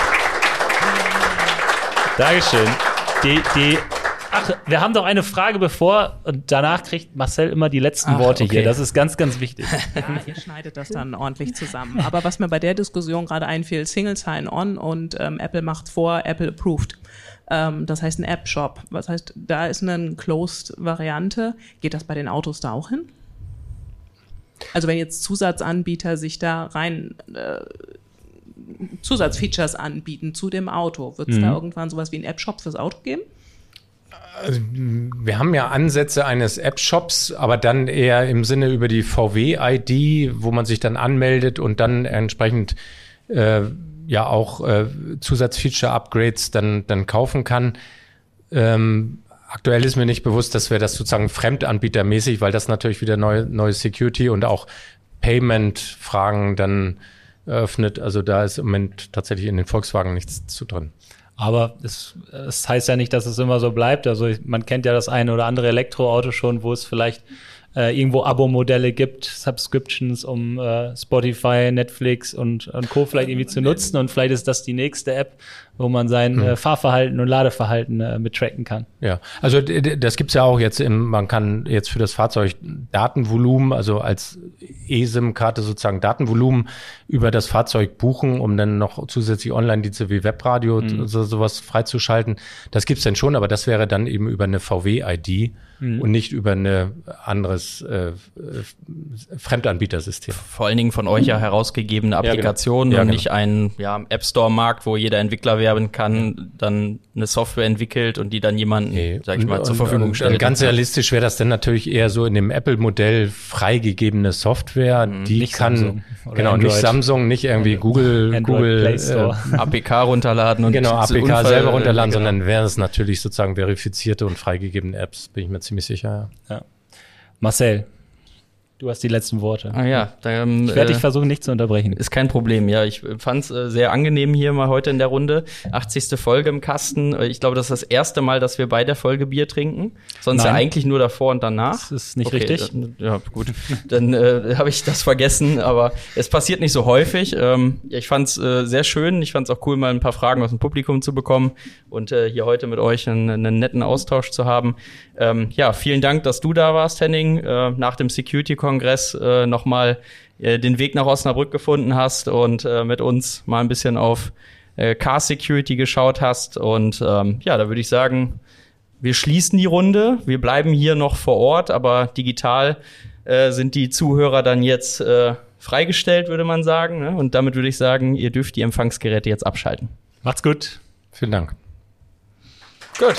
Dankeschön. Die, die, ach, wir haben doch eine Frage bevor und danach kriegt Marcel immer die letzten ach, Worte okay. hier. Das ist ganz, ganz wichtig. Ja, ihr schneidet das dann ordentlich zusammen. Aber was mir bei der Diskussion gerade einfiel, Single Sign-On und ähm, Apple macht vor, Apple approved. Ähm, das heißt ein App-Shop. Was heißt, da ist eine Closed-Variante. Geht das bei den Autos da auch hin? Also wenn jetzt Zusatzanbieter sich da rein äh, Zusatzfeatures anbieten zu dem Auto, wird es mhm. da irgendwann sowas wie ein App-Shop fürs Auto geben? Also, wir haben ja Ansätze eines App-Shops, aber dann eher im Sinne über die V W-I D, wo man sich dann anmeldet und dann entsprechend äh, ja auch äh, Zusatzfeature-Upgrades dann, dann kaufen kann. Ähm, aktuell ist mir nicht bewusst, dass wir das sozusagen fremdanbietermäßig, weil das natürlich wieder neue, neue Security und auch Payment-Fragen dann eröffnet. Also da ist im Moment tatsächlich in den Volkswagen nichts zu drin. Aber es, es heißt ja nicht, dass es immer so bleibt. Also man kennt ja das eine oder andere Elektroauto schon, wo es vielleicht äh, irgendwo Abo-Modelle gibt, Subscriptions, um äh, Spotify, Netflix und, und Co. vielleicht irgendwie zu nutzen. Und vielleicht ist das die nächste App, wo man sein Hm. äh, Fahrverhalten und Ladeverhalten äh, mit tracken kann. Ja, also d- d- das gibt's ja auch jetzt, im, man kann jetzt für das Fahrzeug Datenvolumen, also als eSIM-Karte sozusagen Datenvolumen über das Fahrzeug buchen, um dann noch zusätzlich Online-Dienste wie Webradio Mhm. so, sowas freizuschalten. Das gibt's dann schon, aber das wäre dann eben über eine V W-I D Mhm. und nicht über eine anderes äh, äh, Fremdanbietersystem. Vor allen Dingen von euch ja herausgegebene Ja, genau. Applikationen Ja, und genau. nicht ein ja, App Store-Markt, wo jeder Entwickler werben kann, dann eine Software entwickelt und die dann jemanden, sag ich mal, Und- zur Verfügung und, stellt. Und ganz realistisch wäre das dann natürlich eher so in dem Apple-Modell freigegebene Software, die nicht kann, Samsung oder genau, nicht Android. Samsung, nicht irgendwie Google, Android Google Play Store. äh, A P K runterladen und genau, A P K Unfall- selber runterladen, genau. sondern wären es natürlich sozusagen verifizierte und freigegebene Apps, bin ich mir ziemlich sicher. Ja. Ja. Marcel, du hast die letzten Worte. Ah ja, dann, ich werde äh, dich versuchen, nicht zu unterbrechen. Ist kein Problem, ja. Ich fand es äh, sehr angenehm hier mal heute in der Runde. achtzigste Folge im Kasten. Äh, Ich glaube, das ist das erste Mal, dass wir bei der Folge Bier trinken. Sonst ja Nein. eigentlich nur davor und danach. Das ist nicht Okay, richtig. Dann, ja, gut. Dann äh, habe ich das vergessen, aber es passiert nicht so häufig. Ähm, ja, ich fand es äh, sehr schön. Ich fand es auch cool, mal ein paar Fragen aus dem Publikum zu bekommen und äh, hier heute mit euch einen, einen netten Austausch zu haben. Ähm, ja, vielen Dank, dass du da warst, Henning, äh, nach dem Security-Kongress äh, nochmal äh, den Weg nach Osnabrück gefunden hast und äh, mit uns mal ein bisschen auf äh, Car Security geschaut hast. Und ähm, ja, da würde ich sagen, wir schließen die Runde. Wir bleiben hier noch vor Ort, aber digital äh, sind die Zuhörer dann jetzt äh, freigestellt, würde man sagen. Ne? Und damit würde ich sagen, ihr dürft die Empfangsgeräte jetzt abschalten. Macht's gut. Vielen Dank. Gut.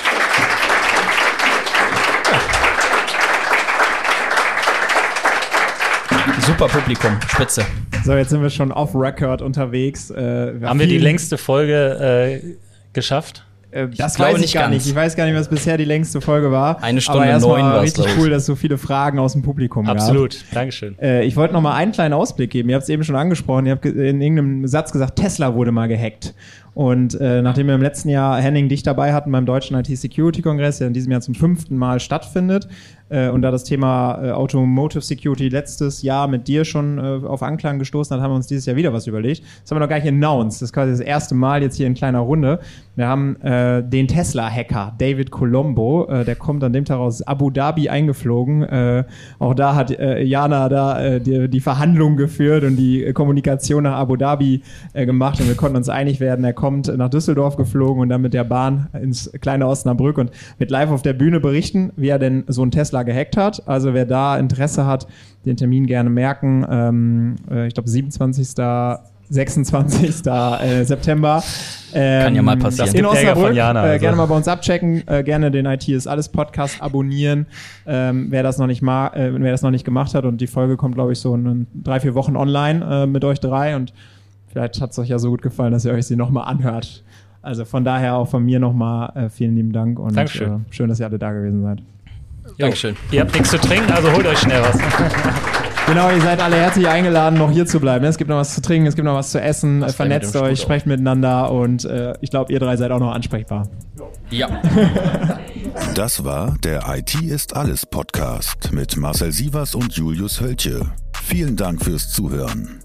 Super Publikum, spitze. So, jetzt sind wir schon off-Record unterwegs. Äh, Haben wir die längste Folge äh, geschafft? Äh, das glaube weiß ich nicht gar ganz. nicht. Ich weiß gar nicht, was bisher die längste Folge war. Eine Stunde Aber erstmal neun war's, richtig glaub ich. cool, dass es so viele Fragen aus dem Publikum gab. Absolut. Dankeschön. Äh, ich wollte noch mal einen kleinen Ausblick geben. Ihr habt es eben schon angesprochen. Ihr habt ge- in irgendeinem Satz gesagt, Tesla wurde mal gehackt. Und äh, nachdem wir im letzten Jahr Henning dich dabei hatten beim Deutschen I T-Security-Kongress, der in diesem Jahr zum fünften Mal stattfindet, äh, und da das Thema äh, Automotive Security letztes Jahr mit dir schon äh, auf Anklang gestoßen hat, haben wir uns dieses Jahr wieder was überlegt. Das haben wir noch gar nicht announced. Das ist quasi das erste Mal jetzt hier in kleiner Runde. Wir haben äh, den Tesla-Hacker, David Colombo, äh, der kommt an dem Tag aus Abu Dhabi eingeflogen. Äh, auch da hat äh, Jana da äh, die, die Verhandlungen geführt und die äh, Kommunikation nach Abu Dhabi äh, gemacht und wir konnten uns einig werden. Er kommt nach Düsseldorf geflogen und dann mit der Bahn ins kleine Osnabrück und wird live auf der Bühne berichten, wie er denn so einen Tesla gehackt hat. Also wer da Interesse hat, den Termin gerne merken. Ähm, äh, ich glaube siebenundzwanzigsten sechsundzwanzigsten Äh, September. Ähm, Kann ja mal passieren. In Das gibt Ärger von Osnabrück. Jana, äh, also. gerne mal bei uns abchecken. Äh, gerne den I T ist alles Podcast abonnieren. Ähm, wer das noch nicht ma äh, wer das noch nicht gemacht hat und die Folge kommt, glaube ich, so in drei, vier Wochen online äh, mit euch drei und vielleicht hat es euch ja so gut gefallen, dass ihr euch sie nochmal anhört. Also von daher auch von mir nochmal äh, vielen lieben Dank und Dankeschön. Äh, schön, dass ihr alle da gewesen seid. Dankeschön. Ihr habt nichts zu trinken, also holt euch schnell was. Genau, ihr seid alle herzlich eingeladen, noch hier zu bleiben. Es gibt noch was zu trinken, es gibt noch was zu essen. Das Äh, Vernetzt wäre mit dem euch, Stuhl sprecht miteinander und äh, ich glaube, ihr drei seid auch noch ansprechbar. Ja. Das war der I T ist alles Podcast mit Marcel Sievers und Julius Hölche. Vielen Dank fürs Zuhören.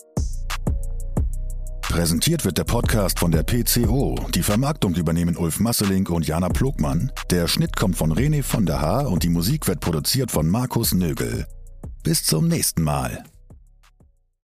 Präsentiert wird der Podcast von der P C O. Die Vermarktung übernehmen Ulf Masseling und Jana Plogmann. Der Schnitt kommt von René von der Haar und die Musik wird produziert von Markus Nögel. Bis zum nächsten Mal.